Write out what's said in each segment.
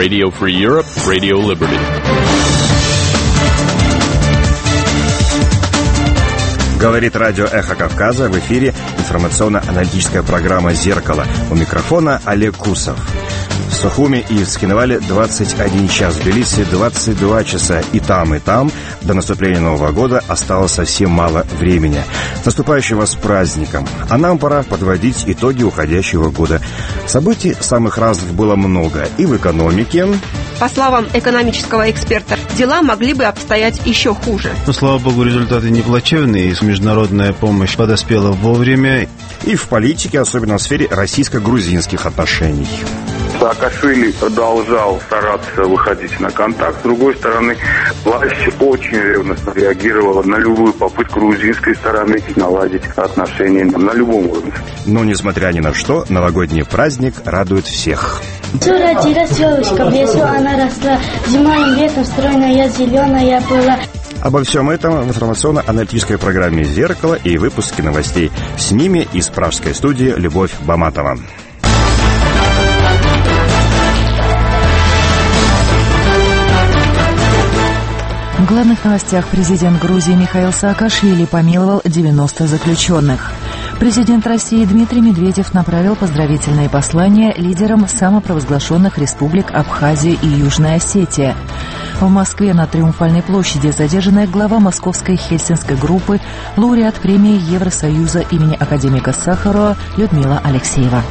Radio Free Europe, Radio Liberty. Говорит радио «Эхо Кавказа», в эфире информационно-аналитическая программа «Зеркало». У микрофона Олег Кусов. В Сухуми и в Цхинвале 21 час, в Тбилиси 22 часа. И там, до наступления Нового года осталось совсем мало времени. С наступающим вас праздником. А нам пора подводить итоги уходящего года. Событий самых разных было много. И в экономике... По словам экономического эксперта, дела могли бы обстоять еще хуже. Но, слава богу, результаты не плачевные. Международная помощь подоспела вовремя. И в политике, особенно в сфере российско-грузинских отношений. Саакашвили продолжал стараться выходить на контакт. С другой стороны, власть очень ревностно реагировала на любую попытку грузинской стороны наладить отношения на любом уровне. Но, несмотря ни на что, новогодний праздник радует всех. Все родилась девочка, в лесу она росла. Зимой и летом стройная, зеленая была. Обо всем этом в информационно-аналитической программе «Зеркало» и выпуске новостей. С ними из пражской студии Любовь Баматова. В главных новостях президент Грузии Михаил Саакашвили помиловал 90 заключенных. Президент России Дмитрий Медведев направил поздравительные послания лидерам самопровозглашенных республик Абхазия и Южная Осетия. В Москве на Триумфальной площади задержанная глава московской хельсинской группы, лауреат премии Евросоюза имени академика Сахарова Людмила Алексеева.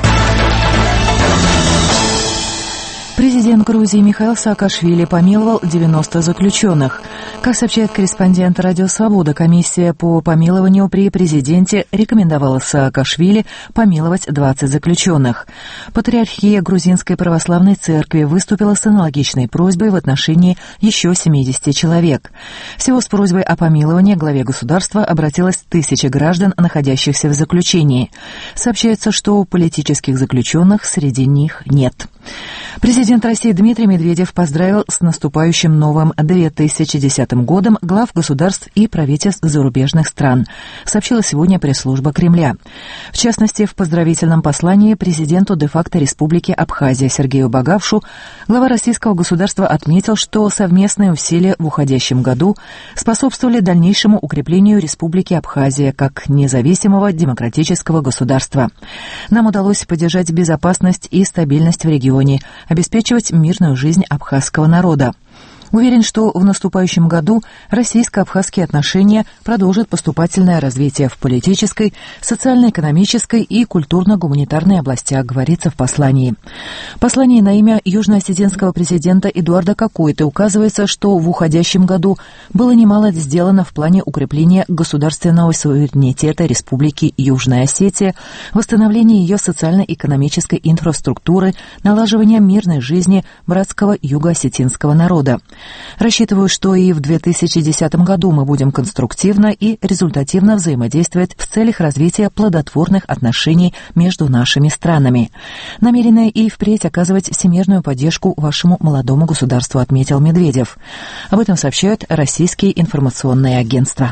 Президент Грузии Михаил Саакашвили помиловал 90 заключенных. Как сообщает корреспондент «Радио Свобода», комиссия по помилованию при президенте рекомендовала Саакашвили помиловать 20 заключенных. Патриархия Грузинской православной церкви выступила с аналогичной просьбой в отношении еще 70 человек. Всего с просьбой о помиловании главе государства обратилось 1000 граждан, находящихся в заключении. Сообщается, что политических заключенных среди них нет. Президент России Дмитрий Медведев поздравил с наступающим новым 2010 годом глав государств и правительств зарубежных стран, сообщила сегодня пресс-служба Кремля. В частности, в поздравительном послании президенту де-факто Республики Абхазия Сергею Багавшу глава российского государства отметил, что совместные усилия в уходящем году способствовали дальнейшему укреплению Республики Абхазия как независимого демократического государства. Нам удалось поддержать безопасность и стабильность в регионе, обеспечивать мирную жизнь абхазского народа. Уверен, что в наступающем году российско-абхазские отношения продолжат поступательное развитие в политической, социально-экономической и культурно-гуманитарной областях, говорится в послании. В послании на имя южно-осетинского президента Эдуарда Кокойты указывается, что в уходящем году было немало сделано в плане укрепления государственного суверенитета Республики Южная Осетия, восстановления ее социально-экономической инфраструктуры, налаживания мирной жизни братского юго-осетинского народа. Рассчитываю, что и в 2010 году мы будем конструктивно и результативно взаимодействовать в целях развития плодотворных отношений между нашими странами. Намерены и впредь оказывать всемирную поддержку вашему молодому государству, отметил Медведев. Об этом сообщают российские информационные агентства.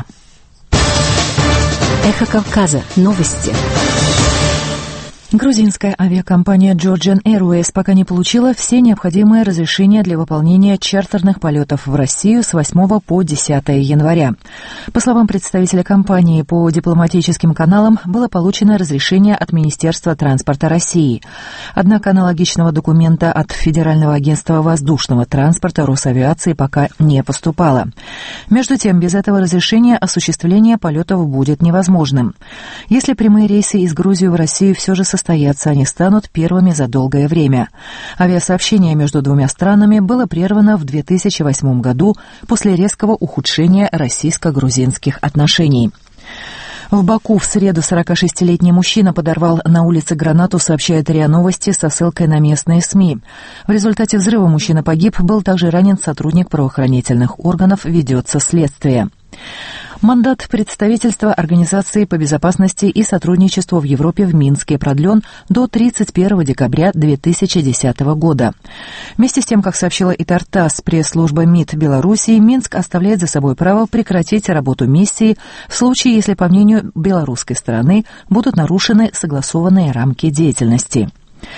Эхо Кавказа. Новости. Грузинская авиакомпания Georgian Airways пока не получила все необходимые разрешения для выполнения чартерных полетов в Россию с 8 по 10 января. По словам представителя компании, по дипломатическим каналам было получено разрешение от Министерства транспорта России. Однако аналогичного документа от Федерального агентства воздушного транспорта Росавиации пока не поступало. Между тем, без этого разрешения осуществление полетов будет невозможным. Если прямые рейсы из Грузии в Россию все же состоятся, они станут первыми за долгое время. Авиасообщение между двумя странами было прервано в 2008 году после резкого ухудшения российско-грузинских отношений. В Баку в среду 46-летний мужчина подорвал на улице гранату, сообщает РИА Новости со ссылкой на местные СМИ. В результате взрыва мужчина погиб, был также ранен сотрудник правоохранительных органов, ведется следствие. Мандат представительства Организации по безопасности и сотрудничеству в Европе в Минске продлен до 31 декабря 2010 года. Вместе с тем, как сообщила ИТАР-ТАСС, пресс-служба МИД Белоруссии, Минск оставляет за собой право прекратить работу миссии в случае, если, по мнению белорусской стороны, будут нарушены согласованные рамки деятельности.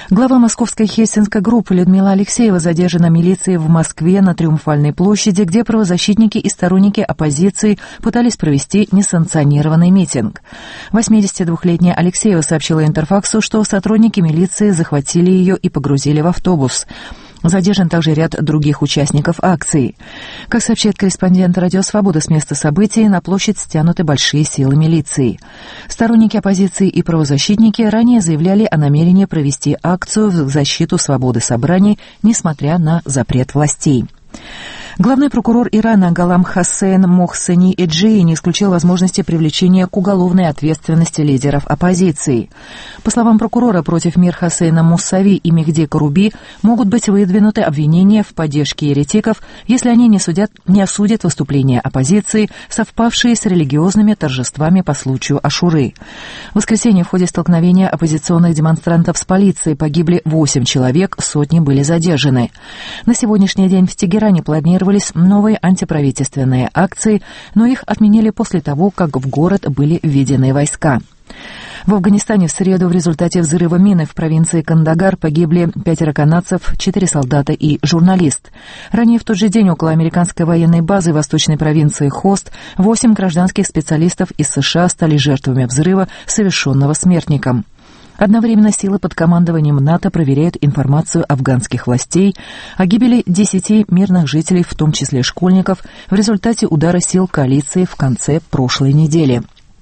Глава московской Хельсинской группы Людмила Алексеева задержана милицией в Москве на Триумфальной площади, где правозащитники и сторонники оппозиции пытались провести несанкционированный митинг. 82-летняя Алексеева сообщила Интерфаксу, что сотрудники милиции захватили ее и погрузили в автобус. Задержан также ряд других участников акции. Как сообщает корреспондент «Радио Свобода», с места событий на площадь стянуты большие силы милиции. Сторонники оппозиции и правозащитники ранее заявляли о намерении провести акцию в защиту свободы собраний, несмотря на запрет властей. Главный прокурор Ирана Галам Хоссейн Мохсени Эджии не исключил возможности привлечения к уголовной ответственности лидеров оппозиции. По словам прокурора, против Мир Хоссейна Мусави и Мехди Каруби могут быть выдвинуты обвинения в поддержке еретиков, если они не осудят выступления оппозиции, совпавшие с религиозными торжествами по случаю Ашуры. В воскресенье в ходе столкновения оппозиционных демонстрантов с полицией погибли 8 человек, сотни были задержаны. На сегодняшний день в Тегеране планировались новые антиправительственные акции, но их отменили после того, как в город были введены войска. В Афганистане в среду в результате взрыва мины в провинции Кандагар погибли 5 канадцев, 4 солдата и журналист. Ранее в тот же день около американской военной базы восточной провинции Хост 8 гражданских специалистов из США стали жертвами взрыва, совершенного смертником. Одновременно силы под командованием НАТО проверяют информацию афганских властей о гибели 10 мирных жителей, в том числе школьников, в результате удара сил коалиции в конце прошлой недели.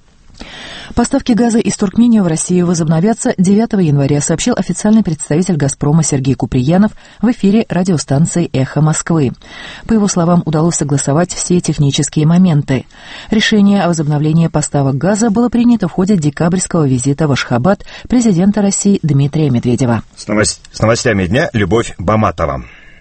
Поставки газа из Туркмении в Россию возобновятся 9 января, сообщил официальный представитель «Газпрома» Сергей Куприянов в эфире радиостанции «Эхо Москвы». По его словам, удалось согласовать все технические моменты. Решение о возобновлении поставок газа было принято в ходе декабрьского визита в Ашхабад президента России Дмитрия Медведева. С новостями дня Любовь Баматова.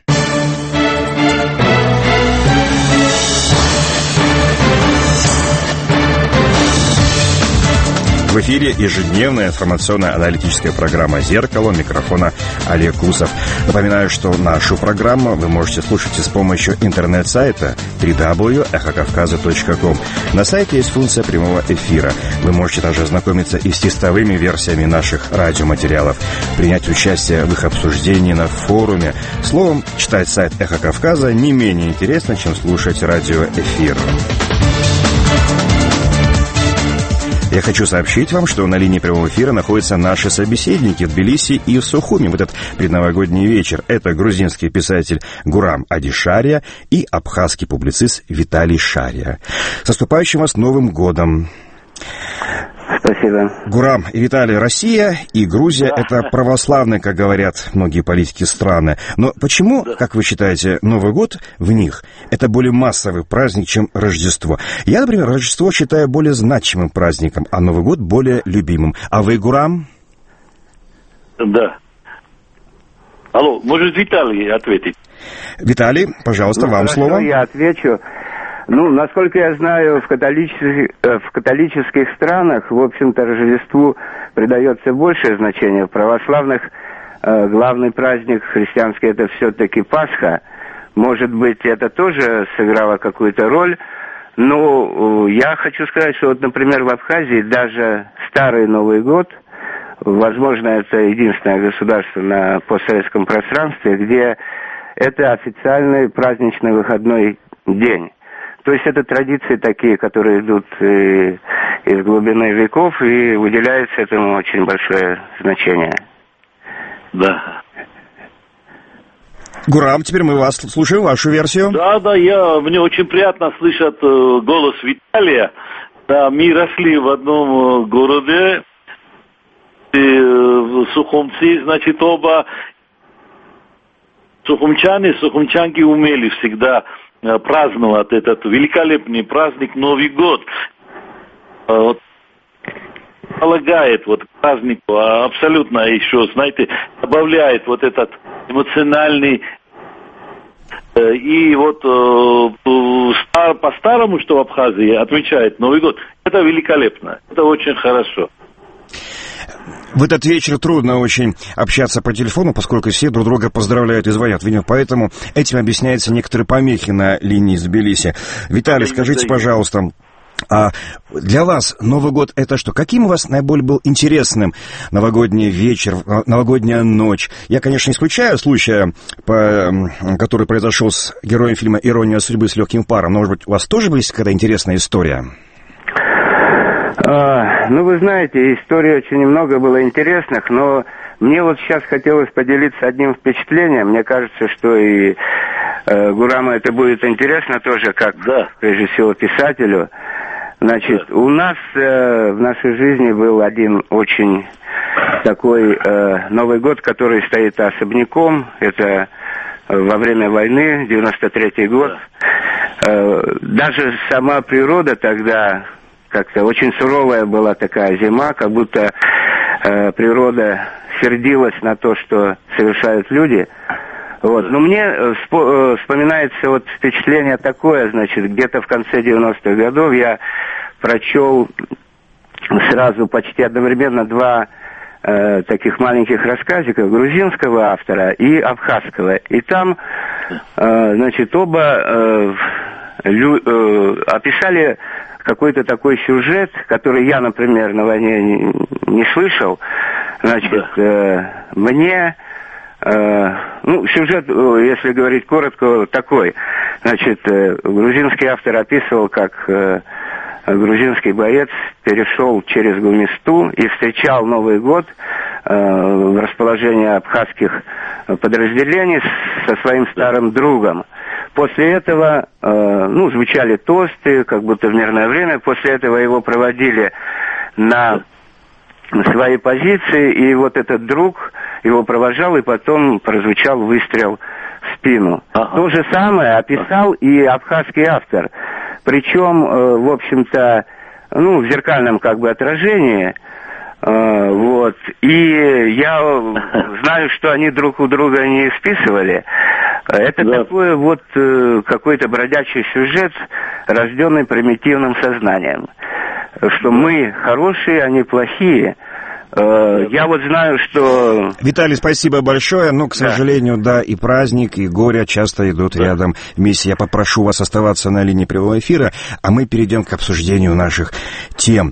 В эфире ежедневная информационно-аналитическая программа «Зеркало», микрофона Олег Кусов. Напоминаю, что нашу программу вы можете слушать и с помощью интернет-сайта www.echokavkaza.com. На сайте есть функция прямого эфира. Вы можете также ознакомиться и с текстовыми версиями наших радиоматериалов, принять участие в их обсуждении на форуме. Словом, читать сайт «Эхо Кавказа» не менее интересно, чем слушать радиоэфир. Я хочу сообщить вам, что на линии прямого эфира находятся наши собеседники в Тбилиси и в Сухуми в этот предновогодний вечер. Это грузинский писатель Гурам Адишария и абхазский публицист Виталий Шария. С наступающим вас Новым годом! Спасибо. Гурам и Виталий, Россия и Грузия — это православные, как говорят многие политики, страны. Но почему, как вы считаете, Новый год в них — это более массовый праздник, чем Рождество? Я, например, Рождество считаю более значимым праздником, а Новый год более любимым. А вы, Гурам? Да. Алло, может Виталий ответить? Виталий, пожалуйста, вам хорошо, слово. Я отвечу. Насколько я знаю, в католических странах, в общем-то, Рождеству придается большее значение. В православных главный праздник христианский — это все-таки Пасха. Может быть, это тоже сыграло какую-то роль. Но я хочу сказать, что, например, в Абхазии даже Старый Новый год, возможно, это единственное государство на постсоветском пространстве, где это официальный праздничный выходной день. То есть это традиции такие, которые идут из глубины веков, и уделяется этому очень большое значение. Да. Гурам, теперь мы вас слушаем, вашу версию. Да, мне очень приятно слышать голос Виталия. Да, мы росли в одном городе, в Сухумцы, значит, оба сухумчанки умели всегда праздновать этот великолепный праздник Новый год. Полагает к празднику абсолютно еще, знаете, добавляет этот эмоциональный. И по-старому, что в Абхазии отмечает Новый год, это великолепно, это очень хорошо. В этот вечер трудно очень общаться по телефону, поскольку все друг друга поздравляют и звонят. Видимо, поэтому этим объясняются некоторые помехи на линии с Тбилиси. Виталий, скажите, пожалуйста, А для вас Новый год — это что? Каким у вас наиболее был интересным новогодний вечер, новогодняя ночь? Я, конечно, исключаю случая, который произошел с героем фильма «Ирония судьбы» с легким паром. Но, может быть, у вас тоже есть какая-то интересная история? Ну, вы знаете, историй очень немного было интересных, но мне вот сейчас хотелось поделиться одним впечатлением. Мне кажется, что и Гураму это будет интересно тоже, как, прежде всего, писателю. Значит, у нас в нашей жизни был один очень такой Новый год, который стоит особняком. Это во время войны, 93-й год. Даже сама природа тогда как-то очень суровая была такая зима, как будто природа сердилась на то, что совершают люди. Вот. Но мне вспоминается вот впечатление такое, значит, где-то в конце 90-х годов я прочел сразу почти одновременно два таких маленьких рассказика грузинского автора и абхазского. И там, значит, оба описали какой-то такой сюжет, который я, например, на войне не слышал. Значит, мне... Ну, сюжет, если говорить коротко, такой. Значит, грузинский автор описывал, как грузинский боец перешел через Гумисту и встречал Новый год в расположении абхазских подразделений со своим старым другом. После этого, ну, звучали тосты, как будто в мирное время. После этого его проводили на свои позиции, и вот этот друг его провожал, и потом прозвучал выстрел в спину. То же самое описал и абхазский автор. Причем, в общем-то, ну, в зеркальном как бы отражении. Вот. И я знаю, что они друг у друга не списывали. Это такой вот какой-то бродячий сюжет, рожденный примитивным сознанием. Что мы хорошие, они плохие. Я вот знаю, что... Виталий, спасибо большое, но, к сожалению, да, и праздник, и горе часто идут рядом вместе. Я попрошу вас оставаться на линии прямого эфира, а мы перейдем к обсуждению наших тем.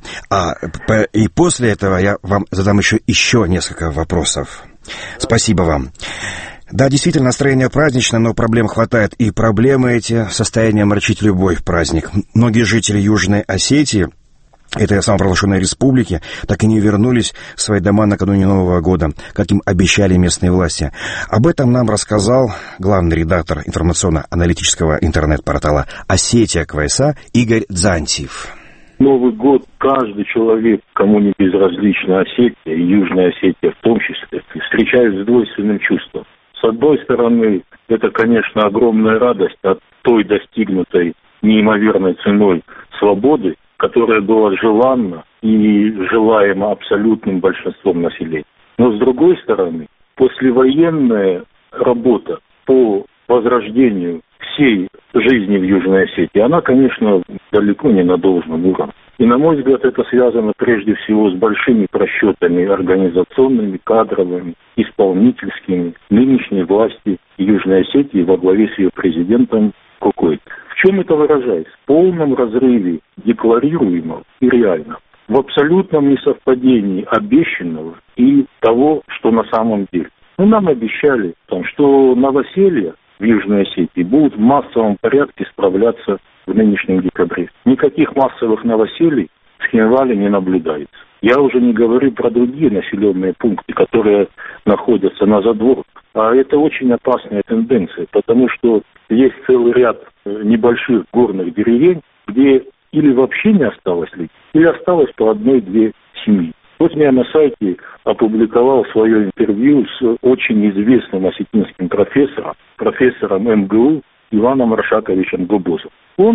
И после этого я вам задам еще несколько вопросов. Спасибо вам. Да, действительно, настроение праздничное, но проблем хватает. И проблемы эти в состоянии омрачить любой праздник. Многие жители Южной Осетии, этой самопровозглашенной республики, так и не вернулись в свои дома накануне Нового года, как им обещали местные власти. Об этом нам рассказал главный редактор информационно-аналитического интернет-портала «Осетия КВСА» Игорь Дзантьев. Новый год каждый человек, кому не безразлична Осетия, и Южная Осетия в том числе, встречает с двойственным чувством. С одной стороны, это, конечно, огромная радость от той достигнутой неимоверной ценой свободы, которая была желанна и желаема абсолютным большинством населения. Но, с другой стороны, послевоенная работа по возрождению всей жизни в Южной Осетии, она, конечно, далеко не на должном уровне. И, на мой взгляд, это связано прежде всего с большими просчетами организационными, кадровыми, исполнительскими нынешней власти Южной Осетии во главе с ее президентом Кокой. В чем это выражается? В полном разрыве декларируемого и реального. В абсолютном несовпадении обещанного и того, что на самом деле. Ну, нам обещали, что новоселья в Южной Осетии будут в массовом порядке справляться в нынешнем декабре. Никаких массовых новоселий в Схинвале не наблюдается. Я уже не говорю про другие населенные пункты, которые находятся на задворках. А это очень опасная тенденция, потому что есть целый ряд небольших горных деревень, где или вообще не осталось людей, или осталось по одной-две семьи. Вот я на сайте опубликовал свое интервью с очень известным осетинским профессором МГУ Иваном Рашаковичем Гобозовым.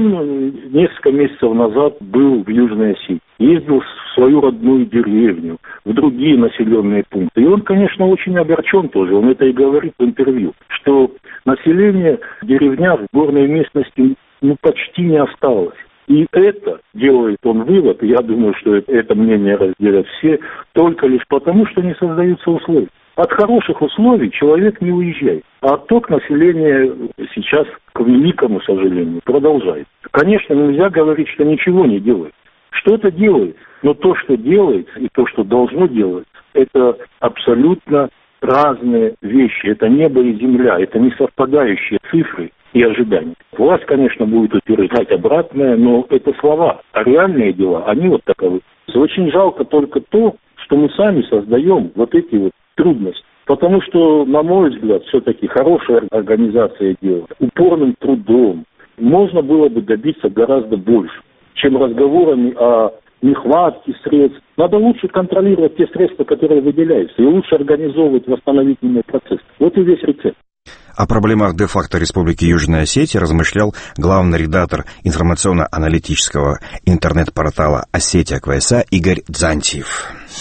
Он несколько месяцев назад был в Южной Осетии, ездил в свою родную деревню, в другие населенные пункты. И он, конечно, очень огорчен тоже, он это и говорит в интервью, что население в деревнях, в горной местности почти не осталось. И это, делает он вывод, и я думаю, что это мнение разделят все, только лишь потому, что не создаются условия. От хороших условий человек не уезжает. А отток населения сейчас, к великому сожалению, продолжается. Конечно, нельзя говорить, что ничего не делает. Что-то делает, но то, что делается, и то, что должно делать, это абсолютно разные вещи. Это небо и земля, это не совпадающие цифры и ожидания. Власть, конечно, будет утверждать обратное, но это слова. А реальные дела, они вот таковы. Очень жалко только то, что мы сами создаем вот эти вот трудности. Потому что, на мой взгляд, все-таки хорошая организация дела, упорным трудом, можно было бы добиться гораздо больше, чем разговорами о нехватке средств. Надо лучше контролировать те средства, которые выделяются, и лучше организовывать восстановительный процесс. Вот и весь рецепт. О проблемах де-факто Республики Южная Осетия размышлял главный редактор информационно-аналитического интернет-портала «Осетия КВСА» Игорь Дзантьев.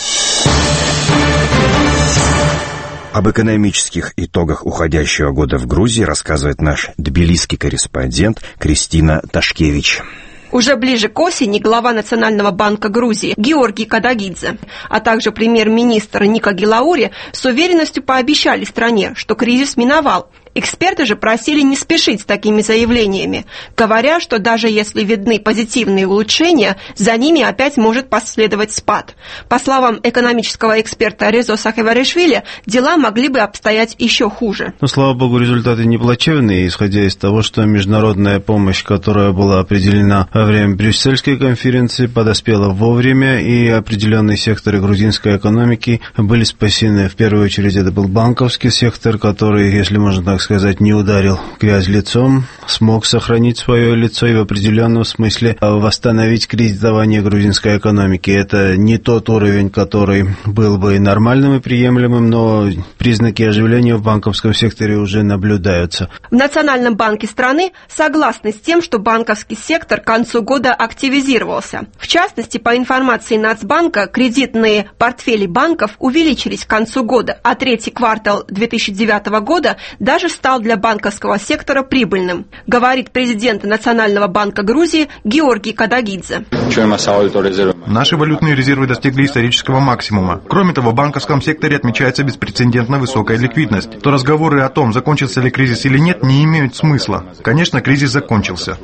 Об экономических итогах уходящего года в Грузии рассказывает наш тбилисский корреспондент Кристина Ташкевич. Уже ближе к осени глава Национального банка Грузии Георгий Кадагидзе, а также премьер-министр Ника Гилаури с уверенностью пообещали стране, что кризис миновал. Эксперты же просили не спешить с такими заявлениями, говоря, что даже если видны позитивные улучшения, за ними опять может последовать спад. По словам экономического эксперта Резо Сакеваришвили, дела могли бы обстоять еще хуже. Но, слава богу, результаты не плачевные, исходя из того, что международная помощь, которая была определена во время Брюссельской конференции, подоспела вовремя, и определенные секторы грузинской экономики были спасены. В первую очередь это был банковский сектор, который, если можно так сказать, не ударил в грязь лицом, смог сохранить свое лицо и в определенном смысле восстановить кредитование грузинской экономики. Это не тот уровень, который был бы нормальным и приемлемым, но признаки оживления в банковском секторе уже наблюдаются. В Национальном банке страны согласны с тем, что банковский сектор к концу года активизировался. В частности, по информации Нацбанка, кредитные портфели банков увеличились к концу года, а третий квартал 2009 года даже стал для банковского сектора прибыльным, говорит президент Национального банка Грузии Георгий Кадагидзе. Наши валютные резервы достигли исторического максимума. Кроме того, в банковском секторе отмечается беспрецедентно высокая ликвидность. То разговоры о том, закончился ли кризис или нет, не имеют смысла. Конечно, кризис закончился.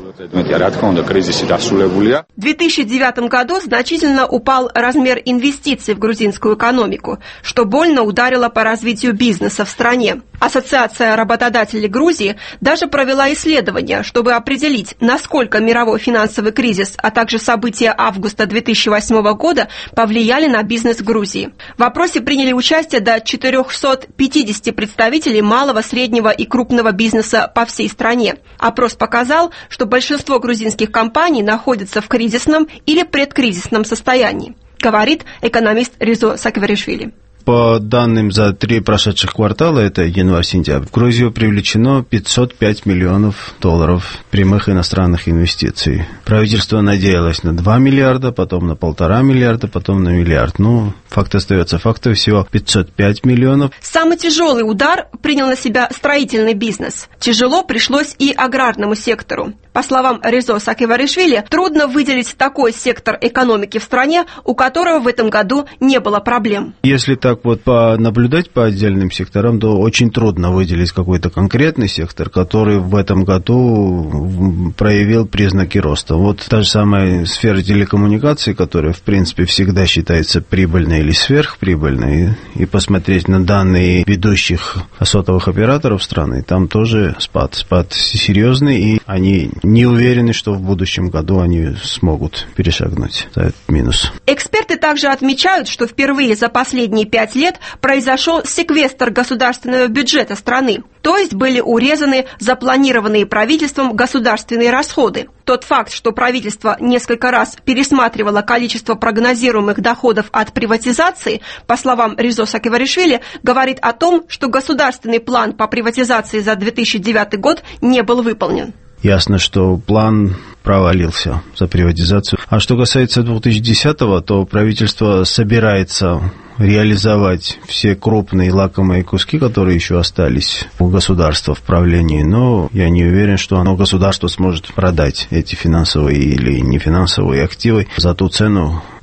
В 2009 году значительно упал размер инвестиций в грузинскую экономику, что больно ударило по развитию бизнеса в стране. Ассоциация работодателей Грузии даже провела исследование, чтобы определить, насколько мировой финансовый кризис, а также события августа 2008 года повлияли на бизнес Грузии. В опросе приняли участие до 450 представителей малого, среднего и крупного бизнеса по всей стране. Опрос показал, что большинство грузинских компаний находятся в кризисном или предкризисном состоянии, говорит экономист Резо Сакеваришвили. По данным за 3 прошедших квартала, это январь-сентябрь, в Грузию привлечено $505 миллионов прямых иностранных инвестиций. Правительство надеялось на 2 миллиарда, потом на 1,5 миллиарда, потом на миллиард. Ну, факт остается фактом, всего 505 миллионов. Самый тяжелый удар принял на себя строительный бизнес. Тяжело пришлось и аграрному сектору. По словам Резо Сакеваришвили, трудно выделить такой сектор экономики в стране, у которого в этом году не было проблем. Если так вот понаблюдать по отдельным секторам, то очень трудно выделить какой-то конкретный сектор, который в этом году проявил признаки роста. Вот та же самая сфера телекоммуникаций, которая, в принципе, всегда считается прибыльной или сверхприбыльной, и посмотреть на данные ведущих сотовых операторов страны, там тоже спад серьезный, и они не уверены, что в будущем году они смогут перешагнуть этот минус. Эксперты также отмечают, что впервые за последние 5 лет произошел секвестр государственного бюджета страны, то есть были урезаны запланированные правительством государственные расходы. Тот факт, что правительство несколько раз пересматривало количество прогнозируемых доходов от приватизации, по словам Резо Сакеваришвили, говорит о том, что государственный план по приватизации за 2009 год не был выполнен. Ясно, что план провалился за приватизацию. А что касается 2010-го, то правительство собирается реализовать все крупные лакомые куски, которые еще остались у государства в правлении, но я не уверен, что государство сможет продать эти финансовые или нефинансовые активы за ту цену,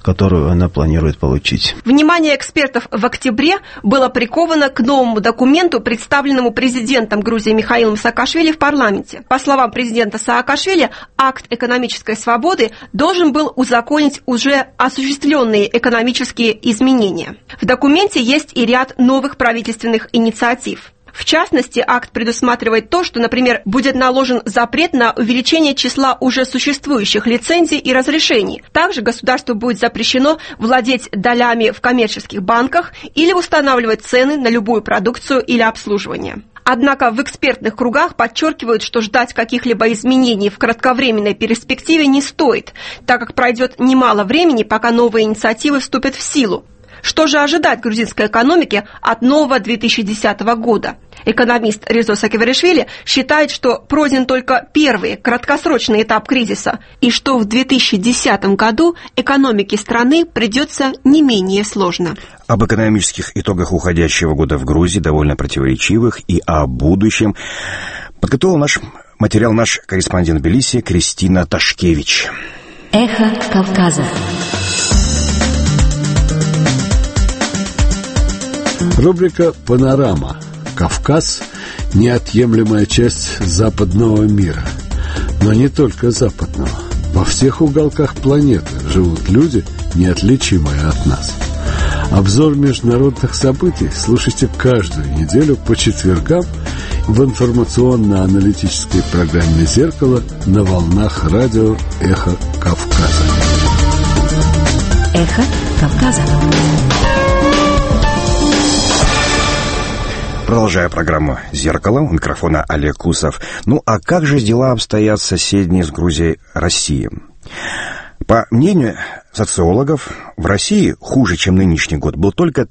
которую она планирует получить. Внимание экспертов в октябре было приковано к новому документу, представленному президентом Грузии Михаилом Саакашвили в парламенте. По словам президента Саакашвили, акт экономической свободы должен был узаконить уже осуществленные экономические изменения. В документе есть и ряд новых правительственных инициатив. В частности, акт предусматривает то, что, например, будет наложен запрет на увеличение числа уже существующих лицензий и разрешений. Также государству будет запрещено владеть долями в коммерческих банках или устанавливать цены на любую продукцию или обслуживание. Однако в экспертных кругах подчеркивают, что ждать каких-либо изменений в кратковременной перспективе не стоит, так как пройдет немало времени, пока новые инициативы вступят в силу. Что же ожидать грузинской экономике от нового 2010 года? Экономист Резо Саакашвили считает, что пройден только первый краткосрочный этап кризиса, и что в 2010 году экономике страны придется не менее сложно. Об экономических итогах уходящего года в Грузии, довольно противоречивых, и о будущем подготовил материал наш корреспондент в Тбилиси Кристина Ташкевич. Эхо Кавказа. Рубрика «Панорама». Кавказ – неотъемлемая часть западного мира. Но не только западного. Во всех уголках планеты живут люди, неотличимые от нас. Обзор международных событий слушайте каждую неделю по четвергам в информационно-аналитической программе «Зеркало» на волнах радио «Эхо Кавказа». Эхо Кавказа. Продолжая программу «Зеркало», у микрофона Олег Кусов. Ну а как же дела обстоят в соседней с Грузией России? По мнению социологов, в России хуже, чем нынешний год, был только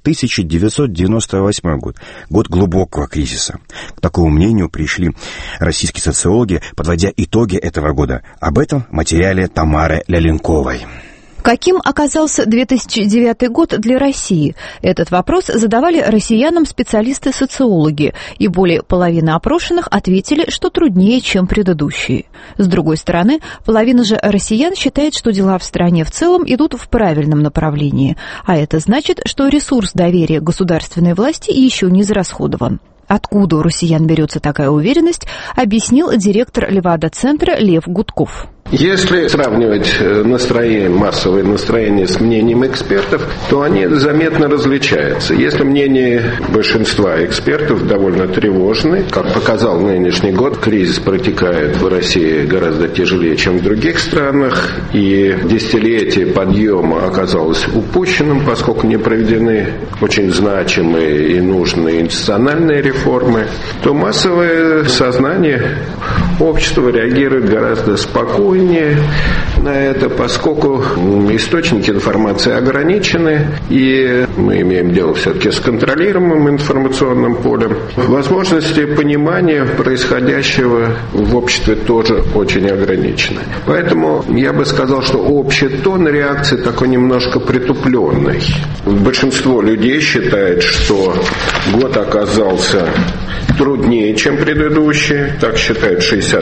1998 год, год глубокого кризиса. К такому мнению пришли российские социологи, подводя итоги этого года. Об этом в материале Тамары Ляленковой. Каким оказался 2009 год для России? Этот вопрос задавали россиянам специалисты-социологи, и более половины опрошенных ответили, что труднее, чем предыдущие. С другой стороны, половина же россиян считает, что дела в стране в целом идут в правильном направлении, а это значит, что ресурс доверия государственной власти еще не израсходован. Откуда у россиян берется такая уверенность, объяснил директор Левада-центра Лев Гудков. Если сравнивать массовое настроение с мнением экспертов, то они заметно различаются. Если мнение большинства экспертов довольно тревожны, как показал нынешний год, кризис протекает в России гораздо тяжелее, чем в других странах, и десятилетие подъема оказалось упущенным, поскольку не проведены очень значимые и нужные институциональные реформы, то массовое сознание общества реагирует гораздо спокойнее на это, поскольку источники информации ограничены, и мы имеем дело все-таки с контролируемым информационным полем. Возможности понимания происходящего в обществе тоже очень ограничены. Поэтому я бы сказал, что общий тон реакции такой немножко притупленный. Большинство людей считает, что год оказался труднее, чем предыдущий, так считает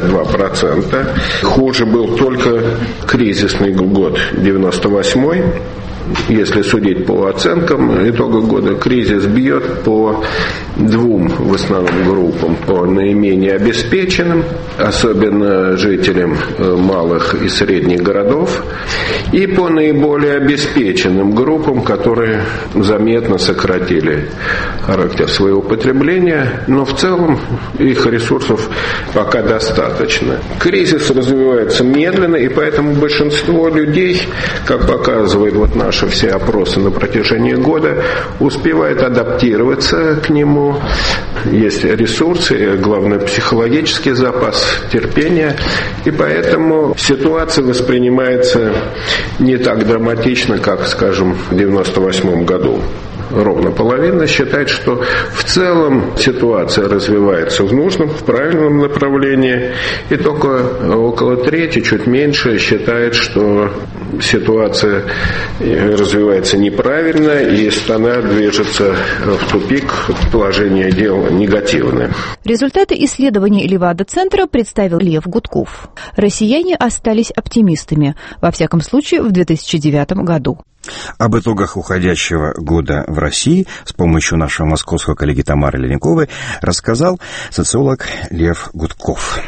62%. Хуже был только кризисный год 98-й. Если судить по оценкам итога года, кризис бьет по двум в основном группам: по наименее обеспеченным, особенно жителям малых и средних городов, и по наиболее обеспеченным группам, которые заметно сократили характер своего потребления, но в целом их ресурсов пока достаточно. Кризис развивается медленно, и поэтому большинство людей, как показывают наши все опросы на протяжении года, успевает адаптироваться к нему. Есть ресурсы, главное, психологический запас терпения, и поэтому ситуация воспринимается не так драматично, как, скажем, в 1998 году. Ровно половина считает, что в целом ситуация развивается в нужном, в правильном направлении, и только около трети, чуть меньше, считает, что ситуация развивается неправильно, и страна движется в тупик, положение дел негативное. Результаты исследований Левада-центра представил Лев Гудков. Россияне остались оптимистами, во всяком случае, в 2009 году. Об итогах уходящего года в России с помощью нашего московского коллеги Тамары Леняковой рассказал социолог Лев Гудков.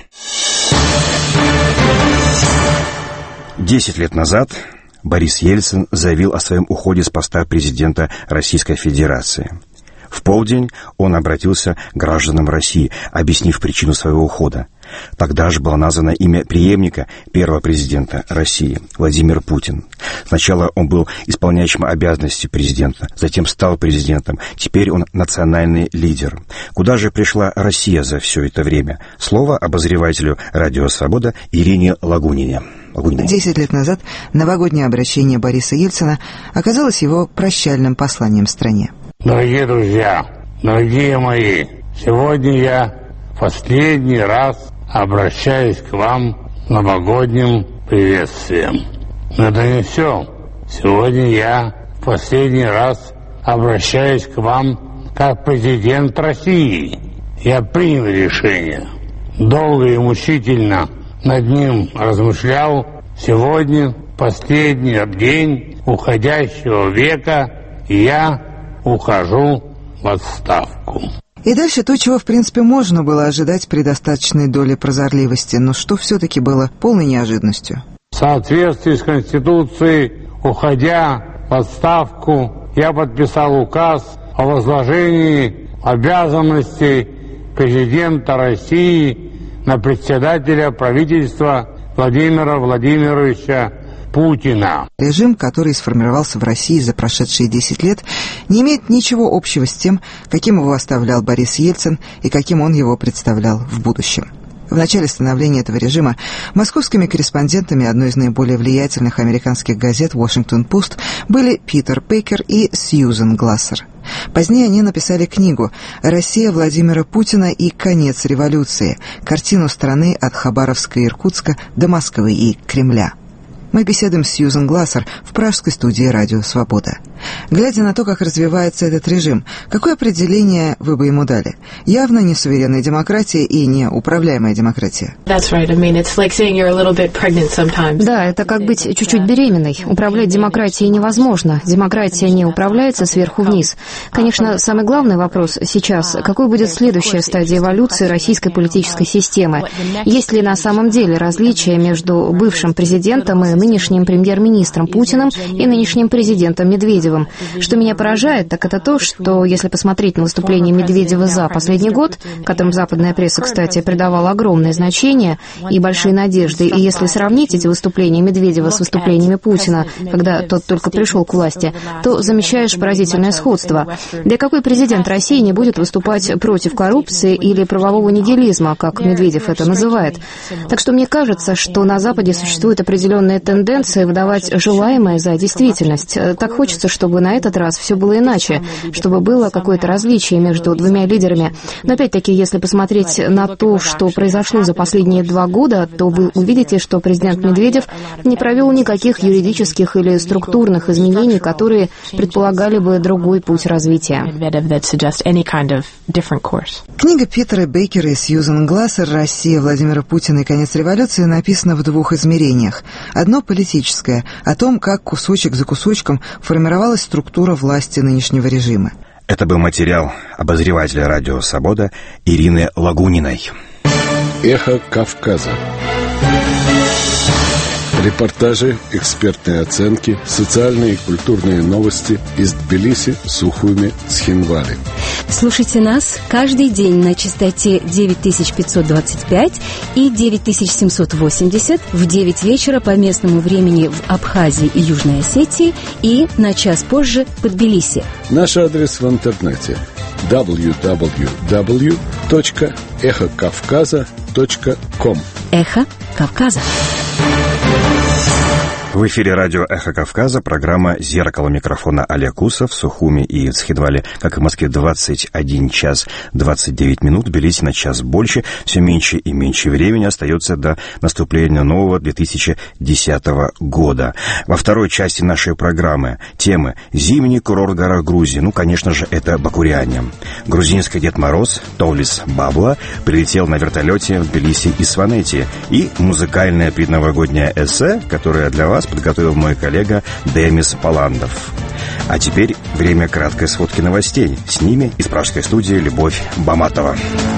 10 лет назад Борис Ельцин заявил о своем уходе с поста президента Российской Федерации. В полдень он обратился к гражданам России, объяснив причину своего ухода. Тогда же было названо имя преемника первого президента России, Владимир Путин. Сначала он был исполняющим обязанности президента, затем стал президентом. Теперь он национальный лидер. Куда же пришла Россия за все это время? Слово обозревателю «Радио Свобода» Ирине Лагунине. 10 лет назад новогоднее обращение Бориса Ельцина оказалось его прощальным посланием стране. Дорогие друзья, дорогие мои, сегодня я последний раз обращаюсь к вам новогодним приветствием. Но это не все. Сегодня я последний раз обращаюсь к вам как президент России. Я принял решение. Долго и мучительно над ним размышлял. Сегодня последний день уходящего века, и я ухожу в отставку. И дальше то, чего, в принципе, можно было ожидать при достаточной доле прозорливости, но что все-таки было полной неожиданностью. В соответствии с Конституцией, уходя в отставку, я подписал указ о возложении обязанностей президента России на председателя правительства Владимира Владимировича Путина. Режим, который сформировался в России за прошедшие 10 лет, не имеет ничего общего с тем, каким его оставлял Борис Ельцин и каким он его представлял в будущем. В начале становления этого режима московскими корреспондентами одной из наиболее влиятельных американских газет «Washington Post» были Питер Бейкер и Сьюзен Глассер. Позднее они написали книгу «Россия Владимира Путина и конец революции», картину страны от Хабаровска и Иркутска до Москвы и Кремля. Мы беседуем с Сьюзен Глассер в пражской студии «Радио Свобода». Глядя на то, как развивается этот режим, какое определение вы бы ему дали? Явно не суверенная демократия и не управляемая демократия. Да, это как быть чуть-чуть беременной. Управлять демократией невозможно. Демократия не управляется сверху вниз. Конечно, самый главный вопрос сейчас, какой будет следующая стадия эволюции российской политической системы? Есть ли на самом деле различия между бывшим президентом и нынешним премьер-министром Путиным и нынешним президентом Медведевым? Что меня поражает, так это то, что если посмотреть на выступление Медведева за последний год, которым западная пресса, кстати, придавала огромное значение и большие надежды, и если сравнить эти выступления Медведева с выступлениями Путина, когда тот только пришел к власти, то замечаешь поразительное сходство. Да и какой президент России не будет выступать против коррупции или правового нигилизма, как Медведев это называет? Так что мне кажется, что на Западе существует определенная тенденция выдавать желаемое за действительность. Так хочется, чтобы на этот раз все было иначе, чтобы было какое-то различие между двумя лидерами. Но опять-таки, если посмотреть на то, что произошло за последние 2 года, то вы увидите, что президент Медведев не провел никаких юридических или структурных изменений, которые предполагали бы другой путь развития. Книга Питера Бейкера и Сьюзен Глассер «Россия Владимира Путина и конец революции» написана в 2 измерениях. Одно политическое, о том, как кусочек за кусочком формировалась структура власти нынешнего режима. Это был материал обозревателя «Радио Свобода» Ирины Лагуниной. Эхо Кавказа. Репортажи, экспертные оценки, социальные и культурные новости из Тбилиси, Сухуми, Цхинвали. Слушайте нас каждый день на частоте 9525 и 9780 в 9 вечера по местному времени в Абхазии и Южной Осетии и на час позже по Тбилиси. Наш адрес в интернете www.эхокавказа.com. Эхо Кавказа. В эфире радио «Эхо Кавказа», программа «Зеркало», микрофона Олег Кусов, в Сухуми и в Цхинвале, как и в Москве, 21 час 29 минут, в Тбилиси на час больше, все меньше и меньше времени остается до наступления нового 2010 года. Во второй части нашей программы темы «Зимний курорт в горах Грузии», конечно же, это бакуряне. Грузинский Дед Мороз Товлис Бабла прилетел на вертолете в Тбилиси и Сванети, и музыкальное предновогоднее эссе, которое для вас подготовил мой коллега Демис Паландов. А теперь время краткой сводки новостей. С ними из пражской студии Любовь Баматова.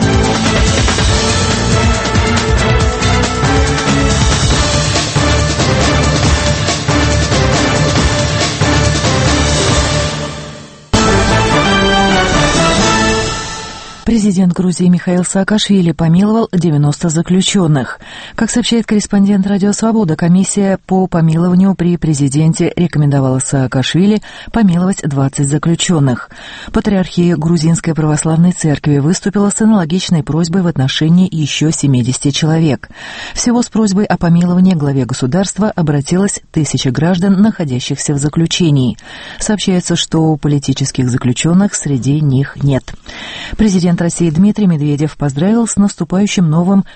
Президент Грузии Михаил Саакашвили помиловал 90 заключенных. Как сообщает корреспондент «Радио Свобода», комиссия по помилованию при президенте рекомендовала Саакашвили помиловать 20 заключенных. Патриархия Грузинской Православной Церкви выступила с аналогичной просьбой в отношении еще 70 человек. Всего с просьбой о помиловании главе государства обратилось 1000 граждан, находящихся в заключении. Сообщается, что политических заключенных среди них нет. Президент России Дмитрий Медведев поздравил с наступающим новым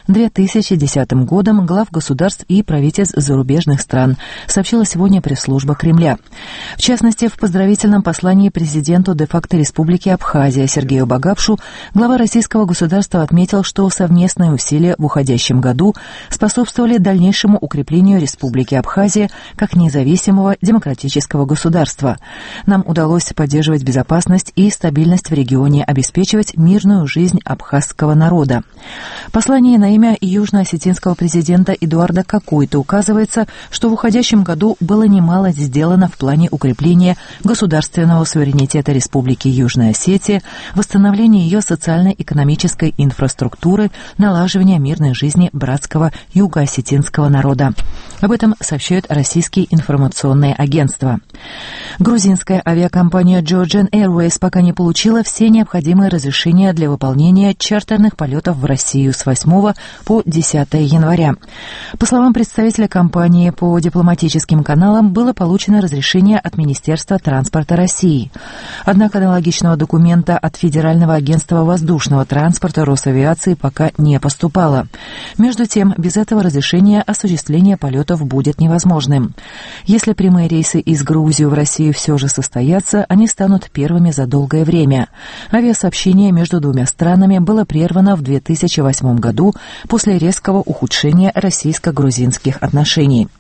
2010 годом глав государств и правительств зарубежных стран, сообщила сегодня пресс-служба Кремля. В частности, в поздравительном послании президенту де-факто Республики Абхазия Сергею Багапшу глава российского государства отметил, что совместные усилия в уходящем году способствовали дальнейшему укреплению Республики Абхазия как независимого демократического государства. Нам удалось поддерживать безопасность и стабильность в регионе, обеспечивать мирную жизнь абхазского народа. В послании на имя южно-осетинского президента Эдуарда Какойта указывается, что в уходящем году было немало сделано в плане укрепления государственного суверенитета Республики Южная Осетия, восстановления ее социально-экономической инфраструктуры, налаживания мирной жизни братского юго-осетинского народа. Об этом сообщают российские информационные агентства. Грузинская авиакомпания Georgian Airways пока не получила все необходимые разрешения для выполнения чартерных полетов в Россию с 8 по 10 января. По словам представителя компании, по дипломатическим каналам было получено разрешение от Министерства транспорта России. Однако аналогичного документа от Федерального агентства воздушного транспорта Росавиации пока не поступало. Между тем, без этого разрешения осуществление полетов будет невозможным. Если прямые рейсы из Грузии в Россию все же состоятся, они станут первыми за долгое время. Авиасообщение между двумя странами было прервано в 2008 году после резкого ухудшения российско-грузинских отношений.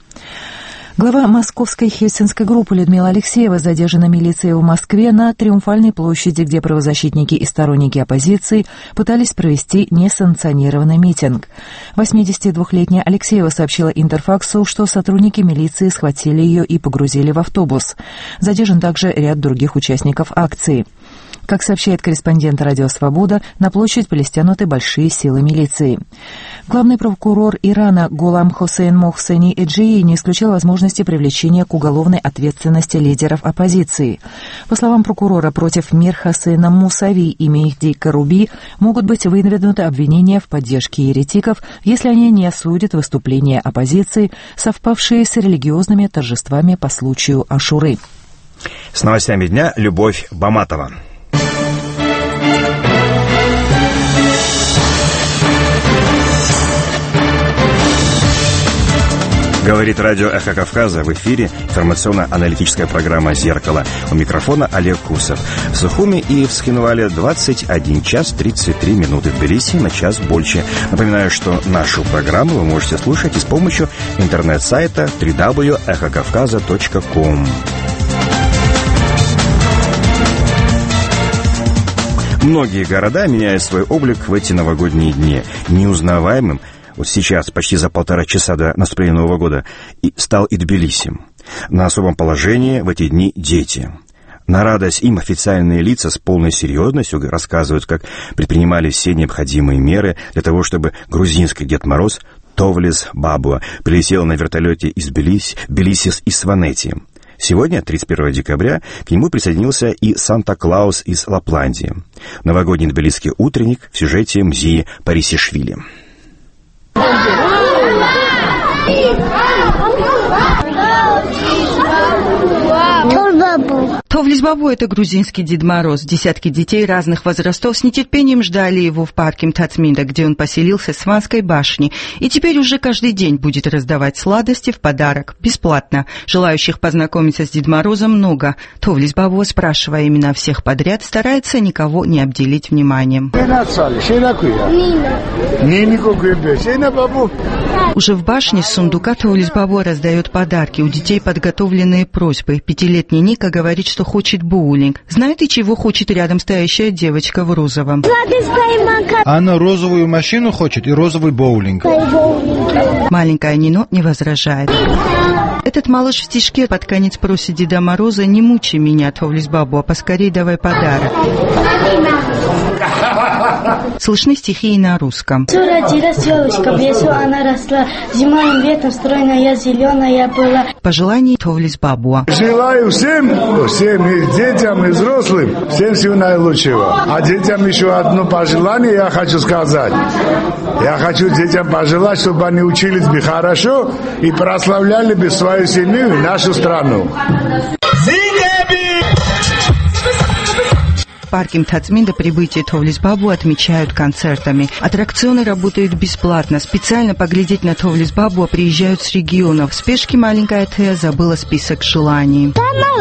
Глава московской хельсинской группы Людмила Алексеева задержана милицией в Москве на Триумфальной площади, где правозащитники и сторонники оппозиции пытались провести несанкционированный митинг. 82-летняя Алексеева сообщила Интерфаксу, что сотрудники милиции схватили ее и погрузили в автобус. Задержан также ряд других участников акции. Как сообщает корреспондент «Радио Свобода», на площадь были стянуты большие силы милиции. Главный прокурор Ирана Гулам Хосейн Мохсени Эджии не исключил возможности привлечения к уголовной ответственности лидеров оппозиции. По словам прокурора, против Мир Хасейна Мусави и Мехди Каруби могут быть выдвинуты обвинения в поддержке еретиков, если они не осудят выступления оппозиции, совпавшие с религиозными торжествами по случаю Ашуры. С новостями дня Любовь Баматова. Говорит радио «Эхо Кавказа», в эфире информационно-аналитическая программа «Зеркало». У микрофона Олег Кусов. В Сухуми и в Цхинвале 21 час 33 минуты. В Тбилиси на час больше. Напоминаю, что нашу программу вы можете слушать и с помощью интернет-сайта www.echokavkaza.com. Многие города меняют свой облик в эти новогодние дни. Неузнаваемым вот сейчас, почти за 1,5 часа до наступления Нового года, стал и Тбилиси. На особом положении в эти дни дети. На радость им официальные лица с полной серьезностью рассказывают, как предпринимали все необходимые меры для того, чтобы грузинский Дед Мороз Товлис Бабла прилетел на вертолете из Тбилиси из Сванети. Сегодня, 31 декабря, к нему присоединился и Санта-Клаус из Лапландии. Новогодний тбилисский утренник в сюжете Мзии Парисишвили. Товлис Бабу – это грузинский Дед Мороз. Десятки детей разных возрастов с нетерпением ждали его в парке Мтацминда, где он поселился с Сванской башни. И теперь уже каждый день будет раздавать сладости в подарок, бесплатно. Желающих познакомиться с Дед Морозом много. Товлис Бабу, спрашивая имена всех подряд, старается никого не обделить вниманием. Уже в башне с сундука Товлис Бабу раздает подарки. У детей подготовленные просьбы. Пятилетний Ника говорит, что хочет боулинг. Знает и чего хочет рядом стоящая девочка в розовом. Она розовую машину хочет и розовый боулинг. Маленькая Нино не возражает. Этот малыш в стишке под конец просит Деда Мороза: не мучи меня, Товлис Бабу, а поскорей давай подарок. Слышны стихи и на русском. Родилась девочка, в лесу она росла, зимой и летом стройная, зеленая была. Пожелание Товлис Бабу. Желаю всем и детям, и взрослым, всего наилучшего. А детям еще одно пожелание я хочу сказать. Я хочу детям пожелать, чтобы они учились бы хорошо и прославляли бы свою семью и нашу страну. В парке Мтацминда прибытие Товлис Бабу отмечают концертами. Аттракционы работают бесплатно. Специально поглядеть на Товлис Бабу приезжают с регионов. В спешке маленькая Тея забыла список желаний.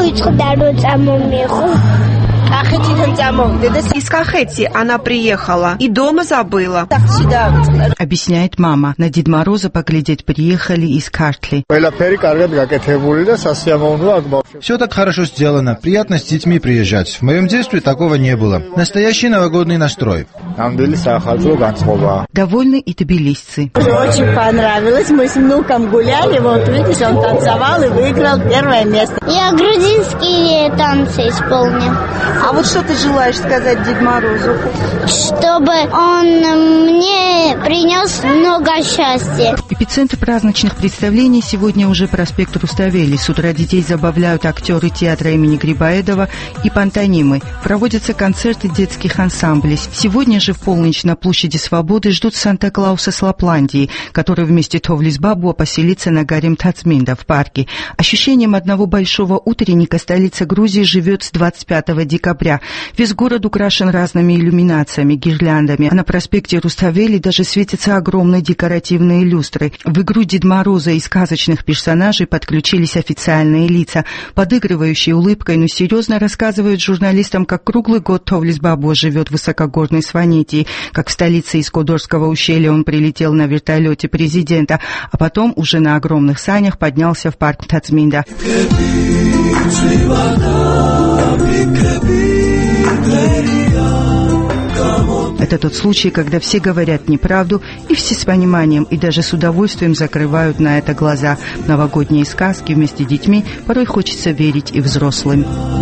Из Кахети она приехала и дома забыла. Объясняет мама. На Дед Мороза поглядеть приехали из Картли. Все так хорошо сделано. Приятно с детьми приезжать. В моем детстве такого не было. Настоящий новогодний настрой. Довольны и тбилисцы. Очень понравилось. Мы с внуком гуляли. Вот видишь, он танцевал и выиграл первое место. Я грузинские танцы исполнил. А вот что ты желаешь сказать Деду Морозу? Чтобы он мне принес много счастья. Эпицентр праздничных представлений сегодня уже проспект Руставели. С утра детей забавляют актеры театра имени Грибоедова и пантонимы. Проводятся концерты детских ансамблей. Сегодня же в полночь на площади Свободы ждут Санта-Клауса с Лапландии, который вместе Товлис Бабу поселится на горе Мтацминда в парке. Ощущением одного большого утренника столица Грузии живет с 25 декабря. Весь город украшен разными иллюминациями, гирляндами, а на проспекте Руставели даже светятся огромные декоративные люстры. В игру Дед Мороза и сказочных персонажей подключились официальные лица, подыгрывающие улыбкой, но серьезно рассказывают журналистам, как круглый год Товлис Бабу живет в высокогорной Сванетии, как в столице из Кодорского ущелья он прилетел на вертолете президента, а потом уже на огромных санях поднялся в парк Мтацминда. Это тот случай, когда все говорят неправду, и все с пониманием и даже с удовольствием закрывают на это глаза. Новогодние сказки вместе с детьми порой хочется верить и взрослым.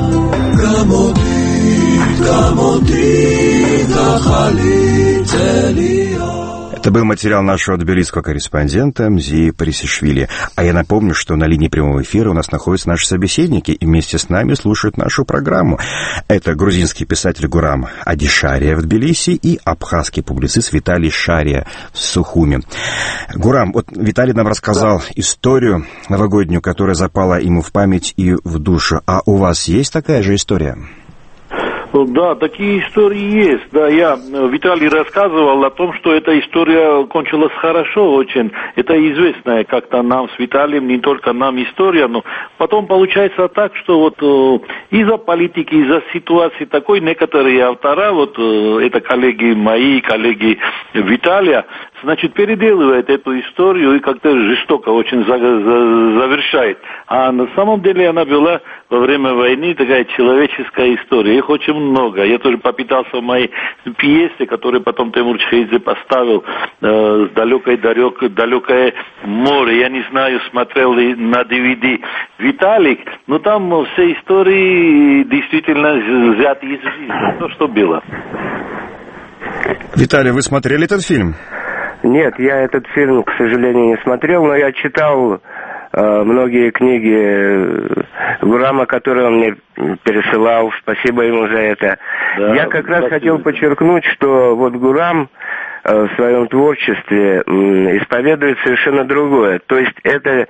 Это был материал нашего тбилисского корреспондента Мзии Парисишвили. А я напомню, что на линии прямого эфира у нас находятся наши собеседники и вместе с нами слушают нашу программу. Это грузинский писатель Гурам Адишария в Тбилиси и абхазский публицист Виталий Шария в Сухуми. Гурам, вот Виталий нам рассказал историю новогоднюю, которая запала ему в память и в душу. А у вас есть такая же история? Да, такие истории есть. Да, Виталий рассказывал о том, что эта история кончилась хорошо очень. Это известная как-то нам с Виталием, не только нам история, но потом получается так, что вот из-за политики, из-за ситуации такой, некоторые автора, вот это коллеги мои, коллеги Виталия, значит, переделывает эту историю и как-то жестоко очень завершает. А на самом деле она была во время войны такая человеческая история. Их очень много. Я тоже попытался в моей пьесе, которую потом Тимур Чхейдзе поставил, с далекое море. Я не знаю, смотрел ли на DVD Виталик, но там все истории действительно взяты из жизни. То, что было. Виталий, вы смотрели этот фильм? Нет, я этот фильм, к сожалению, не смотрел, но я читал многие книги Гурама, которые он мне пересылал. Спасибо ему за это. Да, я как раз хотел подчеркнуть, что вот Гурам в своем творчестве исповедует совершенно другое. То есть это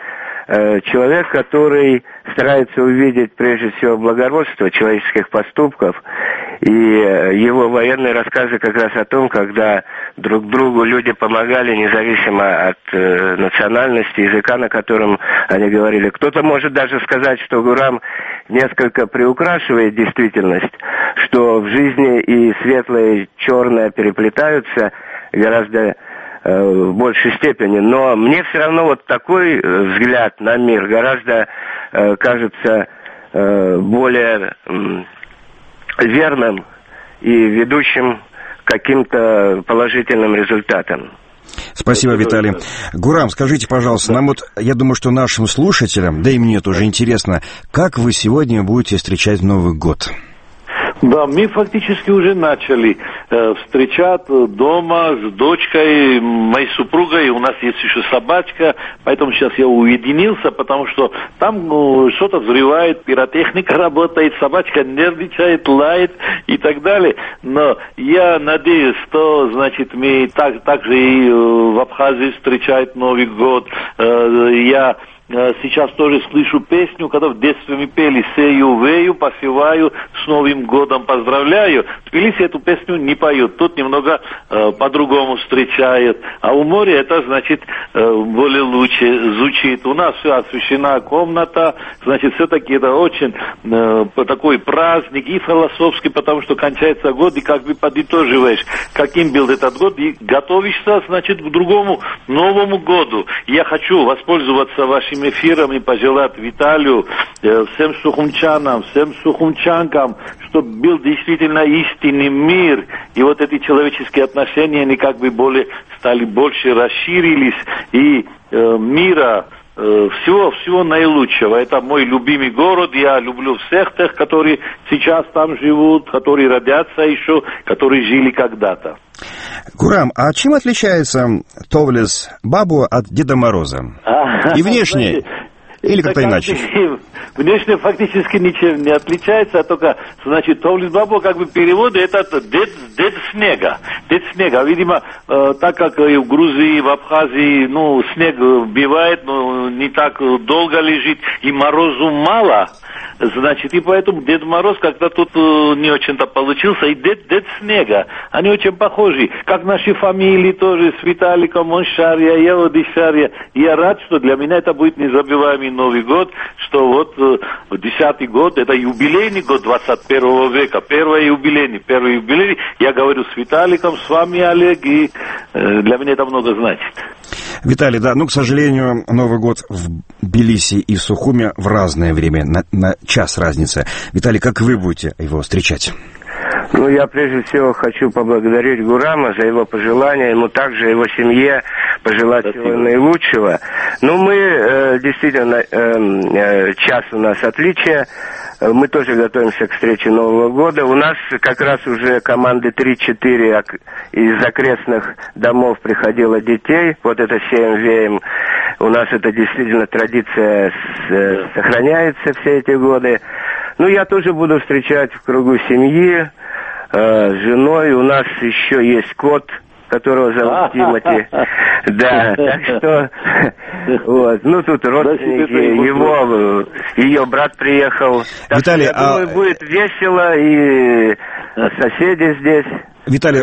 человек, который старается увидеть прежде всего благородство человеческих поступков, и его военные рассказы как раз о том, когда друг другу люди помогали, независимо от национальности, языка, на котором они говорили. Кто-то может даже сказать, что Гурам несколько приукрашивает действительность, что в жизни и светлое, и черное переплетаются гораздо в большей степени. Но мне все равно вот такой взгляд на мир гораздо кажется более верным и ведущим к каким-то положительным результатам. Спасибо, Виталий. Гурам, скажите, пожалуйста, нам вот, я думаю, что нашим слушателям, да и мне тоже интересно, как вы сегодня будете встречать Новый год? Да, мы фактически уже начали встречать дома с дочкой, моей супругой. У нас есть еще собачка, поэтому сейчас я уединился, потому что там что-то взрывает, пиротехника работает, собачка нервничает, лает и так далее. Но я надеюсь, что, значит, мы также и в Абхазии встречать Новый год. Я сейчас тоже слышу песню, когда в детстве мы пели «Сею вею, посеваю, с Новым годом поздравляю». В Тбилиси эту песню не поют, тут немного по-другому встречают. А у моря это, значит, более лучше звучит. У нас все освещена комната, значит, все-таки это очень такой праздник и философский, потому что кончается год, и как бы подытоживаешь, каким был этот год, и готовишься, значит, к другому Новому году. Я хочу воспользоваться вашим эфиром и пожелать Виталию, всем сухумчанам, всем сухумчанкам, чтобы был действительно истинный мир, и вот эти человеческие отношения, они как бы стали больше расширились, и мира, всего наилучшего. Это мой любимый город, я люблю всех тех, которые сейчас там живут, которые родятся еще, которые жили когда-то. Гурам, а чем отличается Товлес Бабу от Деда Мороза? И внешне? Или как-то иначе? Внешне фактически ничем не отличается, только, значит, Товлес Бабу, как бы переводы, это дед снега. Дед снега. Видимо, так как и в Грузии, в Абхазии, снег бывает, но не так долго лежит, и морозу мало, значит, и поэтому Дед Мороз как-то тут не очень-то получился, и дед снега. Они очень похожи, как наши фамилии тоже, с Виталиком, он Шарья, я Одишарья. Я рад, что для меня это будет незабываемый Новый год, что вот 10-й год, это юбилейный год 21 века, первый юбилейный. Я говорю с Виталиком, с вами, Олег, и для меня это много значит. Виталий, да, к сожалению, Новый год в Тбилиси и в Сухуме в разное время, на час разница. Виталий, как вы будете его встречать? Я прежде всего хочу поблагодарить Гурама за его пожелания, ему также, его семье пожелать всего наилучшего. Мы действительно, час у нас отличия, мы тоже готовимся к встрече Нового года. У нас как раз уже команды 3-4 из окрестных домов приходило детей, вот это сеем веем. У нас это действительно традиция сохраняется все эти годы. Я тоже буду встречать в кругу семьи, с женой. У нас еще есть кот, которого зовут Тимати. Да, так что вот. Тут родственники, ее брат приехал. Виталий, я думаю, будет весело, и соседи здесь. Виталий,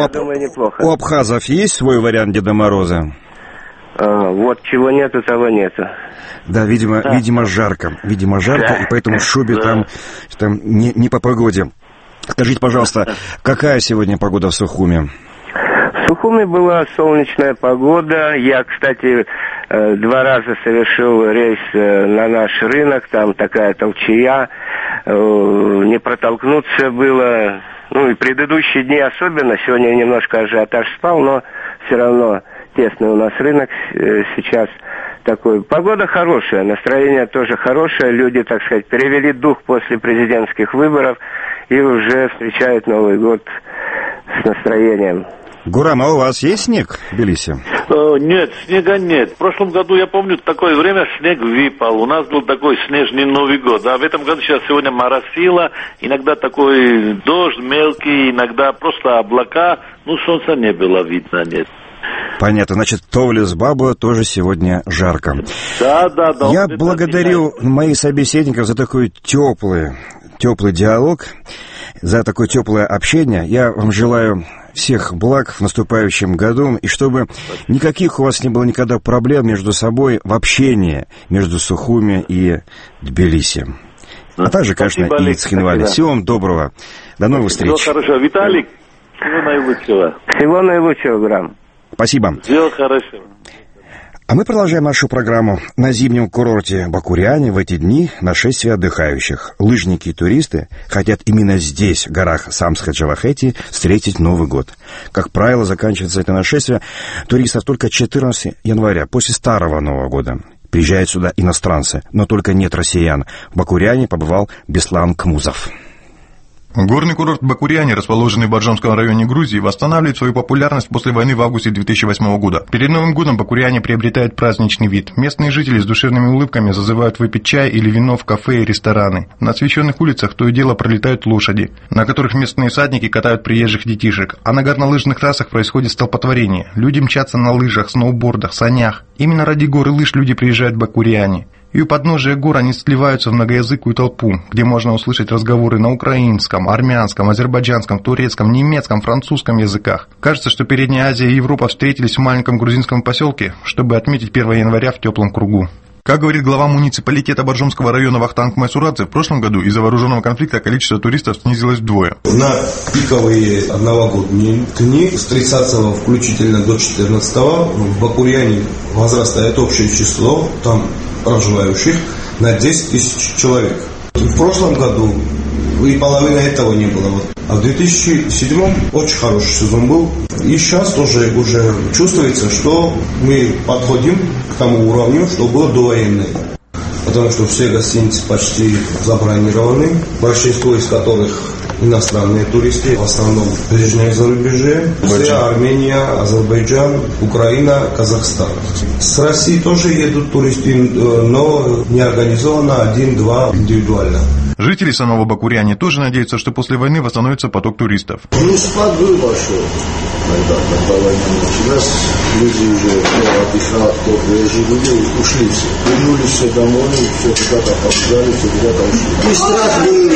у абхазов есть свой вариант Деда Мороза? Вот чего нету, того нету. Да, видимо, жарко. И поэтому в шубе там не по погоде. Скажите, пожалуйста, какая сегодня погода в Сухуме? В Сухуме была солнечная погода. Я, кстати, 2 раза совершил рейс на наш рынок. Там такая толчая. Не протолкнуться было. И предыдущие дни особенно. Сегодня немножко ажиотаж спал, но все равно тесный у нас рынок сейчас такой. Погода хорошая, настроение тоже хорошее. Люди, так сказать, перевели дух после президентских выборов и уже встречают Новый год с настроением. Гурам, а у вас есть снег в Тбилиси? Нет, снега нет. В прошлом году, я помню, такое время снег выпал. У нас был такой снежный Новый год. А в этом году сегодня моросило. Иногда такой дождь мелкий, иногда просто облака. Солнца не было видно, нет. Понятно. Значит, Товлес Баба тоже сегодня жарко. Да. Я благодарю моих собеседников за такой теплый диалог, за такое теплое общение. Я вам желаю всех благ в наступающем году, и чтобы никаких у вас не было никогда проблем между собой в общении между Сухуми и Тбилиси. А также, конечно, и Цхинвали. Всего вам доброго. До новых встреч. Все хорошо. Виталик, всего наилучшего. Всего наилучшего, Грам. Спасибо. Все хорошо. А мы продолжаем нашу программу. На зимнем курорте Бакуряне в эти дни нашествие отдыхающих. Лыжники и туристы хотят именно здесь, в горах Самсха-Джавахети, встретить Новый год. Как правило, заканчивается это нашествие туристов только 14 января, после Старого Нового года. Приезжают сюда иностранцы, но только нет россиян. В Бакуряне побывал Беслан Кмузов. Горный курорт Бакуряне, расположенный в Боржомском районе Грузии, восстанавливает свою популярность после войны в августе 2008 года. Перед Новым годом Бакуряне приобретает праздничный вид. Местные жители с душевными улыбками зазывают выпить чай или вино в кафе и рестораны. На освещенных улицах то и дело пролетают лошади, на которых местные всадники катают приезжих детишек. А на горнолыжных трассах происходит столпотворение. Люди мчатся на лыжах, сноубордах, санях. Именно ради гор и лыж люди приезжают в Бакуряне. И у подножия гор они сливаются в многоязыкую толпу, где можно услышать разговоры на украинском, армянском, азербайджанском, турецком, немецком, французском языках. Кажется, что Передняя Азия и Европа встретились в маленьком грузинском поселке, чтобы отметить 1 января в теплом кругу. Как говорит глава муниципалитета Боржомского района Вахтанг Майсурадзе, в прошлом году из-за вооруженного конфликта количество туристов снизилось вдвое. На пиковые новогодние дни с 30 включительно до 14 в Бакуряне возрастает общее число там проживающих на 10 тысяч человек. В прошлом году и половины этого не было. А в 2007 очень хороший сезон был. И сейчас тоже уже чувствуется, что мы подходим к тому уровню, что было довоенное. Потому что все гостиницы почти забронированы, большинство из которых иностранные туристы, в основном ближнее зарубежье, Армения, Азербайджан, Украина, Казахстан. С России тоже едут туристы, но не организовано, 1-2 индивидуально. Жители самого Бакуряне тоже надеются, что после войны восстановится поток туристов. Спад был большой. Когда война началась, люди уже кто отдыхал, кто приезжал, люди ушли все. Вернулись все домой, все куда-то побежали, все куда-то ушли. И страх был,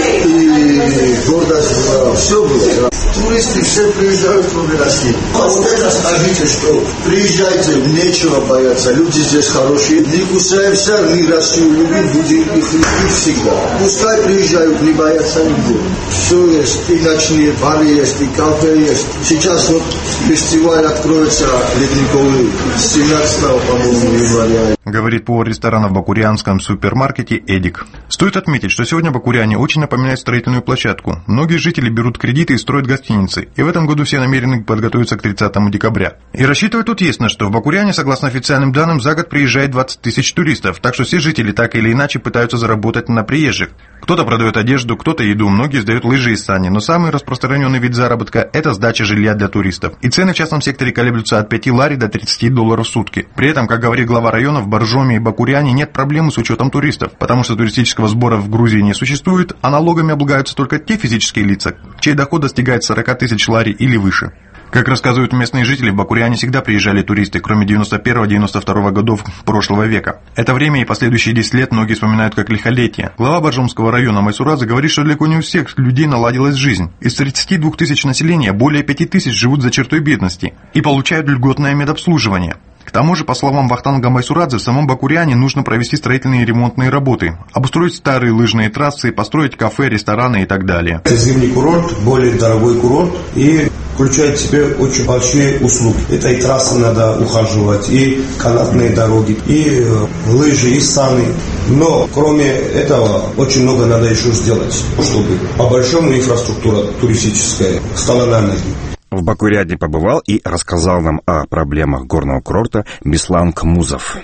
и гордость была, все было. Туристы все приезжают в Россию. А вот это скажите, что приезжайте, нечего бояться, люди здесь хорошие. Не кусаемся, мы Россию любим, будем их любить всегда. Пускай приезжают, не боятся нигде. Все есть, и ночные бары есть, и кафе есть. Сейчас вот фестиваль откроется ледниковый 17, по-моему, января. Говорит повар ресторана в бакурянском супермаркете Эдик. Стоит отметить, что сегодня Бакуряне очень напоминает строительную площадку. Многие жители берут кредиты и строят гостиницы. И в этом году все намерены подготовиться к 30 декабря. И рассчитывать тут есть на что. В Бакуряне, согласно официальным данным, за год приезжает 20 тысяч туристов. Так что все жители так или иначе пытаются заработать на приезжих. Кто-то продает одежду, кто-то еду, многие сдают лыжи и сани. Но самый распространенный вид заработка – это сдача жилья для туристов. И цены в частном секторе колеблются от 5 лари до $30 в сутки. При этом, как говорит глава района, в Боржоме и Бакуряне нет проблемы с учетом туристов, потому что туристического сбора в Грузии не существует, а налогами облагаются только те физические лица, чей доход достигает 40 тысяч лари или выше. Как рассказывают местные жители, в Бакуряне всегда приезжали туристы, кроме 91-92 годов прошлого века. Это время и последующие 10 лет многие вспоминают как лихолетие. Глава Боржомского района Майсурадзе говорит, что далеко не у всех людей наладилась жизнь. Из 32 тысяч населения более 5 тысяч живут за чертой бедности и получают льготное медобслуживание. К тому же, по словам Вахтанга Майсурадзе, в самом Бакуряне нужно провести строительные и ремонтные работы, обустроить старые лыжные трассы, построить кафе, рестораны и так далее. Это зимний курорт, более дорогой курорт, и включает в себя очень большие услуги. Это и трассы надо ухаживать, и канатные дороги, и лыжи, и саны. Но кроме этого очень много надо еще сделать, чтобы по-большому инфраструктура туристическая стала на ноги. В Бакуряне побывал и рассказал нам о проблемах горного курорта Беслан Кмузов.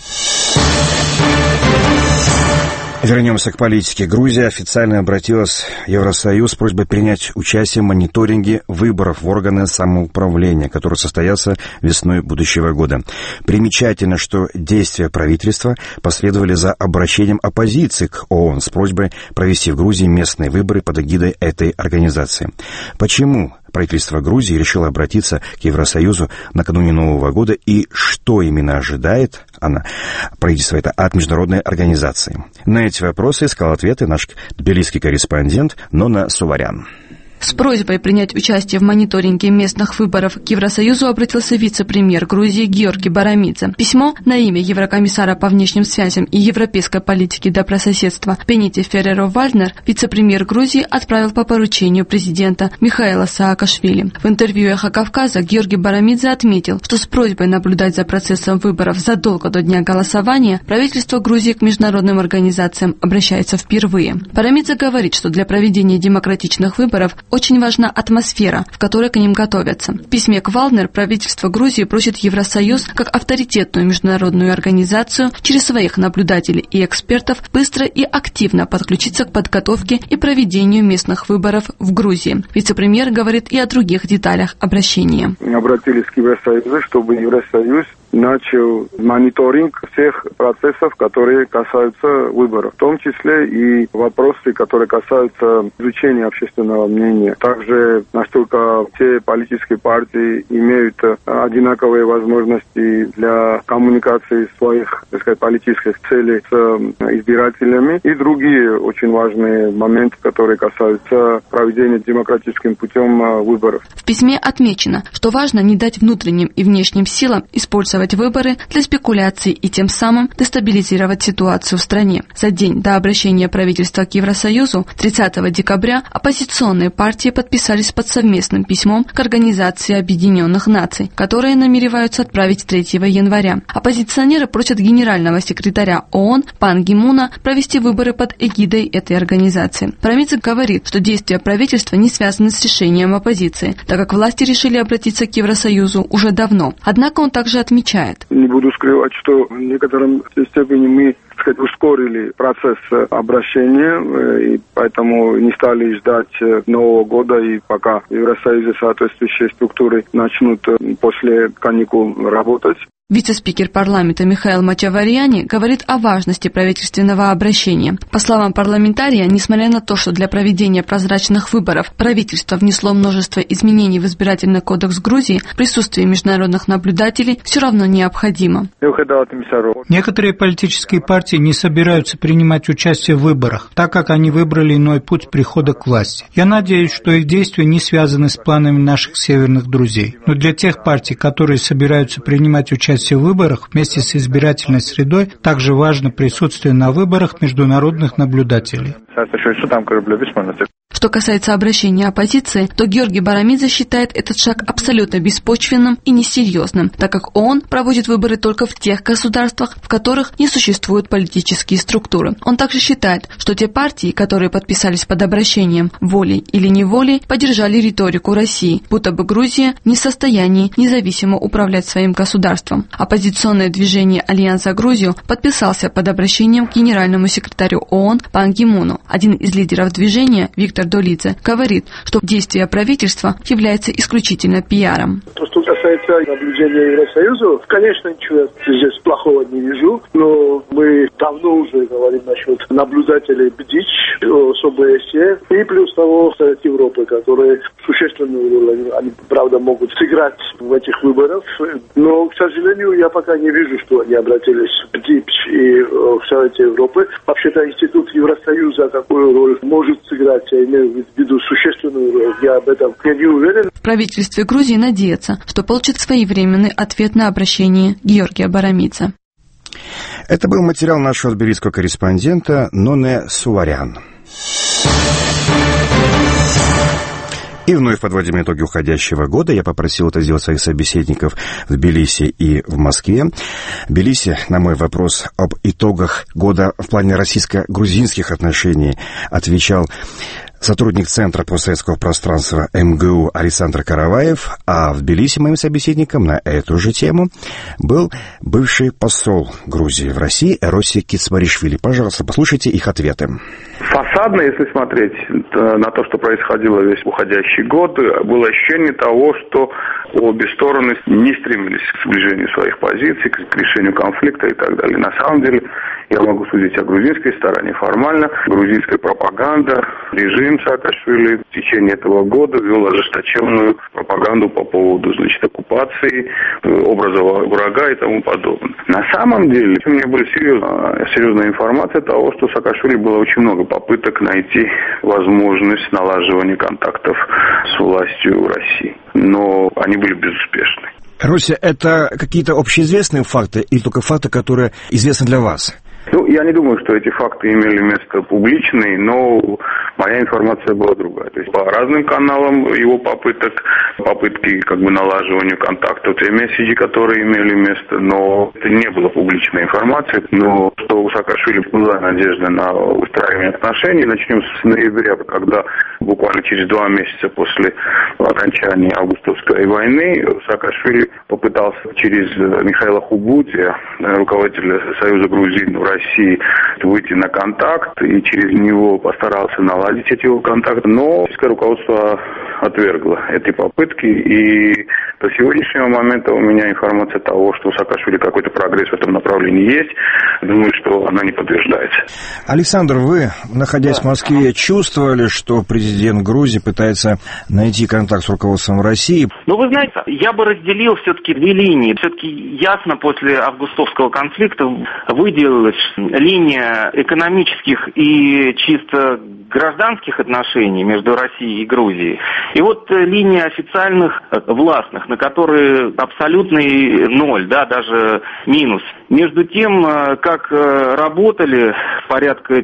Вернемся к политике. Грузия официально обратилась в Евросоюз с просьбой принять участие в мониторинге выборов в органы самоуправления, которые состоятся весной будущего года. Примечательно, что действия правительства последовали за обращением оппозиции к ООН с просьбой провести в Грузии местные выборы под эгидой этой организации. Почему правительство Грузии решило обратиться к Евросоюзу накануне Нового года и что именно ожидает правительство это от международной организации? На эти вопросы искал ответы наш тбилисский корреспондент Нона Суварян. С просьбой принять участие в мониторинге местных выборов к Евросоюзу обратился вице-премьер Грузии Георги Барамидзе. Письмо на имя еврокомиссара по внешним связям и европейской политике добрососедства Пенити Ферреро-Вальднер вице-премьер Грузии отправил по поручению президента Михаила Саакашвили. В интервью «Эхо Кавказа» Георги Барамидзе отметил, что с просьбой наблюдать за процессом выборов задолго до дня голосования правительство Грузии к международным организациям обращается впервые. Барамидзе говорит, что для проведения демократичных выборов очень важна атмосфера, в которой к ним готовятся. В письме к Валднер правительство Грузии просит Евросоюз как авторитетную международную организацию через своих наблюдателей и экспертов быстро и активно подключиться к подготовке и проведению местных выборов в Грузии. Вице-премьер говорит и о других деталях обращения. Обратились к Евросоюзу, чтобы Евросоюз начал мониторинг всех процессов, которые касаются выборов, в том числе и вопросы, которые касаются изучения общественного мнения. Также настолько все политические партии имеют одинаковые возможности для коммуникации своих, так сказать, политических целей с избирателями и другие очень важные моменты, которые касаются проведения демократическим путем выборов. В письме отмечено, что важно не дать внутренним и внешним силам использовать выборы для спекуляций и тем самым дестабилизировать ситуацию в стране. За день до обращения правительства к Евросоюзу, 30 декабря, оппозиционные партии подписались под совместным письмом к Организации Объединенных Наций, которые намереваются отправить 3 января. Оппозиционеры просят генерального секретаря ООН Пан Ги Муна провести выборы под эгидой этой организации. Барамидзе говорит, что действия правительства не связаны с решением оппозиции, так как власти решили обратиться к Евросоюзу уже давно. Однако он также отмечает. Не буду скрывать, что в некотором степени мы, так сказать, ускорили процесс обращения, и поэтому не стали ждать Нового года, и пока в Евросоюзе соответствующие структуры начнут после каникул работать. Вице-спикер парламента Михаил Мачаварьяни говорит о важности правительственного обращения. По словам парламентария, несмотря на то, что для проведения прозрачных выборов правительство внесло множество изменений в избирательный кодекс Грузии, присутствие международных наблюдателей все равно необходимо. Некоторые политические партии не собираются принимать участие в выборах, так как они выбрали иной путь прихода к власти. Я надеюсь, что их действия не связаны с планами наших северных друзей. Но для тех партий, которые собираются принимать участие в выборах вместе с избирательной средой, также важно присутствие на выборах международных наблюдателей. Что касается обращения оппозиции, то Георгий Барамидзе считает этот шаг абсолютно беспочвенным и несерьезным, так как ООН проводит выборы только в тех государствах, в которых не существуют политические структуры. Он также считает, что те партии, которые подписались под обращением волей или неволей, поддержали риторику России, будто бы Грузия не в состоянии независимо управлять своим государством. Оппозиционное движение «Альянс за Грузию» подписался под обращением к генеральному секретарю ООН Пан Ги Муну. Один из лидеров движения, Виктор Долидзе, говорит, что действие правительства является исключительно пиаром. Что касается наблюдения Евросоюза, конечно, ничего здесь плохого не вижу, но мы давно уже говорим насчет наблюдателей БДИЧ, ОБСЕ и плюс того Совет Европы, которые существенную роль, они правда могут сыграть в этих выборах, но, к сожалению, я пока не вижу, что они обратились в БДИЧ и в Совете Европы. Вообще-то институт Евросоюза какую роль может сыграть, я имею в виду существенную роль, я об этом не уверен. В правительстве Грузии надеется, что получит своевременный ответ на обращение Георгия Барамидзе. Это был материал нашего тбилисского корреспондента Ноне Суварян. И вновь подводим итоги уходящего года. Я попросил это сделать своих собеседников в Тбилиси и в Москве. В Тбилиси на мой вопрос об итогах года в плане российско-грузинских отношений отвечал сотрудник Центра постсоветского пространства МГУ Александр Караваев, а в Тбилиси моим собеседником на эту же тему был бывший посол Грузии в России Эроси Кицмаришвили. Пожалуйста, послушайте их ответы. Фасадно, если смотреть на то, что происходило весь уходящий год, было ощущение того, что обе стороны не стремились к сближению своих позиций, к решению конфликта и так далее. На самом деле, я могу судить о грузинской стороне формально. Грузинская пропаганда, режим Саакашвили в течение этого года вел ожесточенную пропаганду по поводу, оккупации, образа врага и тому подобное. На самом деле, у меня была серьезная информация того, что в Саакашвили было очень много попыток найти возможность налаживания контактов с властью в России. Но они были безуспешны. Рося, это какие-то общеизвестные факты или только факты, которые известны для вас? Я не думаю, что эти факты имели место публичные, но моя информация была другая. То есть по разным каналам его попытки налаживания контактов, те месседжи, которые имели место, но это не было публичной информацией. Но что у Саакашвили была надежда на устраивание отношений, начнем с ноября, когда буквально через 2 месяца после окончания августовской войны Саакашвили попытался через Михаила Хубудия, руководителя Союза Грузин в России, выйти на контакт и через него постарался наладить эти контакты, но руководство отвергло эти попытки, и до сегодняшнего момента у меня информация того, что у Саакашвили какой-то прогресс в этом направлении есть. Думаю, что она не подтверждается. Александр, вы, находясь в Москве, чувствовали, что президент Грузии пытается найти контакт с руководством России? Вы знаете, я бы разделил все-таки 2 линии. Все-таки ясно после августовского конфликта выделилась линия экономических и чисто гражданских отношений между Россией и Грузией. И линия официальных властных, на которые абсолютный ноль, даже минус. Между тем, как работали порядка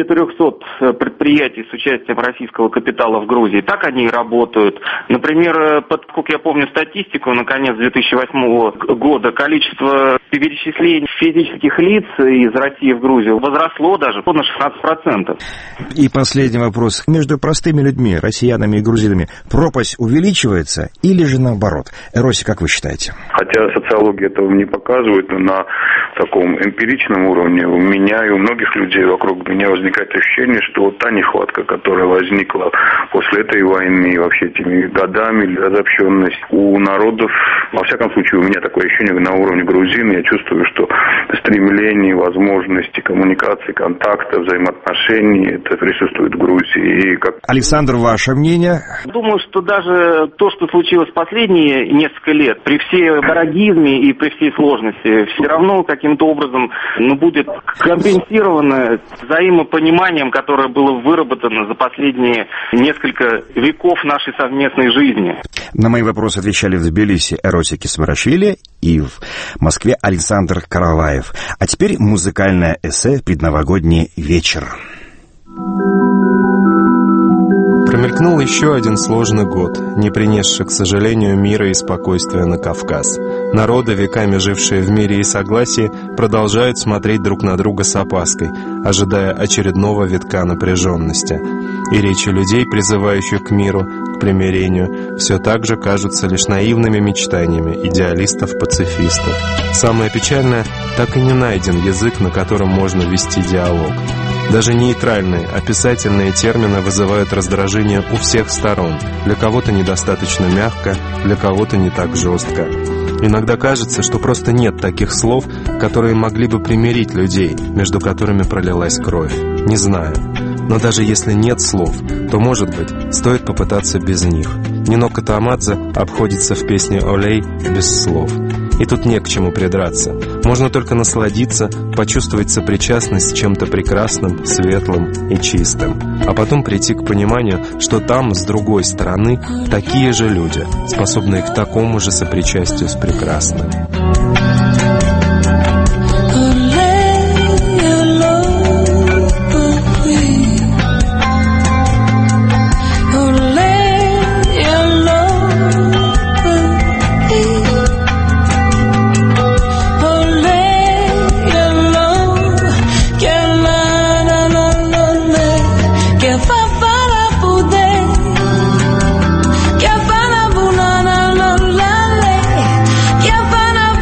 400 предприятий с участием российского капитала в Грузии, так они и работают. Например, поскольку я помню статистику, на конец 2008 года количество перечислений физических лиц из России в Грузию возросло даже на 16%. И последний вопрос. Между простыми людьми, россиянами и грузинами, пропасть увеличивается или же наоборот? Рося, как вы считаете? Хотя социология этого не показывает, но на таком эмпиричном уровне у меня и у многих людей вокруг меня возникает ощущение, что та нехватка, которая возникла после этой войны и вообще этими годами, разобщенность у народов, во всяком случае, у меня такое ощущение на уровне грузин, я чувствую, что стремление, возможности коммуникации, контакта, взаимоотношений, это присутствует в Грузии. Александр, ваше мнение? Думаю, что даже то, что случилось последние несколько лет, при всей дорогизме и при всей сложности, все равно каким-то образом будет компенсировано взаимопониманием, которое было выработано за последние несколько веков нашей совместной жизни. На мои вопросы отвечали в Тбилиси Рося Кисмарашвили и в Москве Александр Караваев. А теперь музыкальное эссе «Предновогодний вечер». Промелькнул еще один сложный год, не принесший, к сожалению, мира и спокойствия на Кавказ. Народы, веками жившие в мире и согласии, продолжают смотреть друг на друга с опаской, ожидая очередного витка напряженности. И речи людей, призывающих к миру, к примирению, все так же кажутся лишь наивными мечтаниями идеалистов-пацифистов. Самое печальное, так и не найден язык, на котором можно вести диалог. Даже нейтральные, описательные термины вызывают раздражение у всех сторон. Для кого-то недостаточно мягко, для кого-то не так жестко. Иногда кажется, что просто нет таких слов, которые могли бы примирить людей, между которыми пролилась кровь. Не знаю. Но даже если нет слов, то, может быть, стоит попытаться без них. Нино Катамадзе обходится в песне «Олей» без слов. И тут не к чему придраться. Можно только насладиться, почувствовать сопричастность с чем-то прекрасным, светлым и чистым. А потом прийти к пониманию, что там, с другой стороны, такие же люди, способные к такому же сопричастию с прекрасным. Fana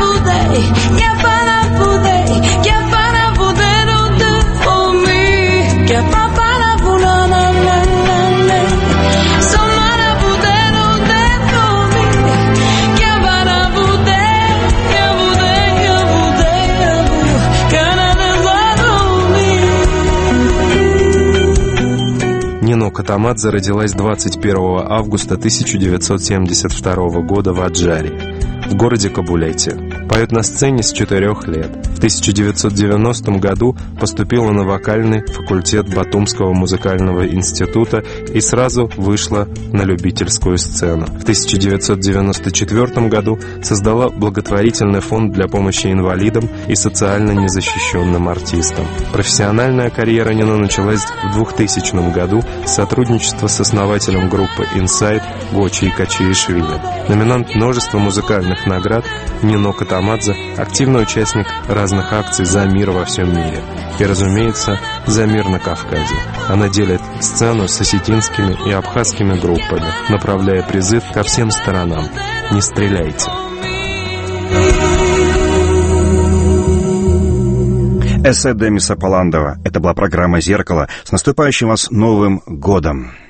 Тамадзе родилась 21 августа 1972 года в Аджаре, в городе Кабулете. Поет на сцене с 4 лет. В 1990 году поступила на вокальный факультет Батумского музыкального института и сразу вышла на любительскую сцену. В 1994 году создала благотворительный фонд для помощи инвалидам и социально незащищенным артистам. Профессиональная карьера Нина началась в 2000 году с сотрудничества с основателем группы Inside Гочи Качиишвили. Номинант множества музыкальных наград, Нино Катамадзе – активный участник разных акций за мир во всем мире. И, разумеется, за мир на Кавказе. Она делит сцену с осетинскими и абхазскими группами, направляя призыв ко всем сторонам. Не стреляйте. Эссе Демиса Паландова. Это была программа «Зеркало». С наступающим вас Новым годом!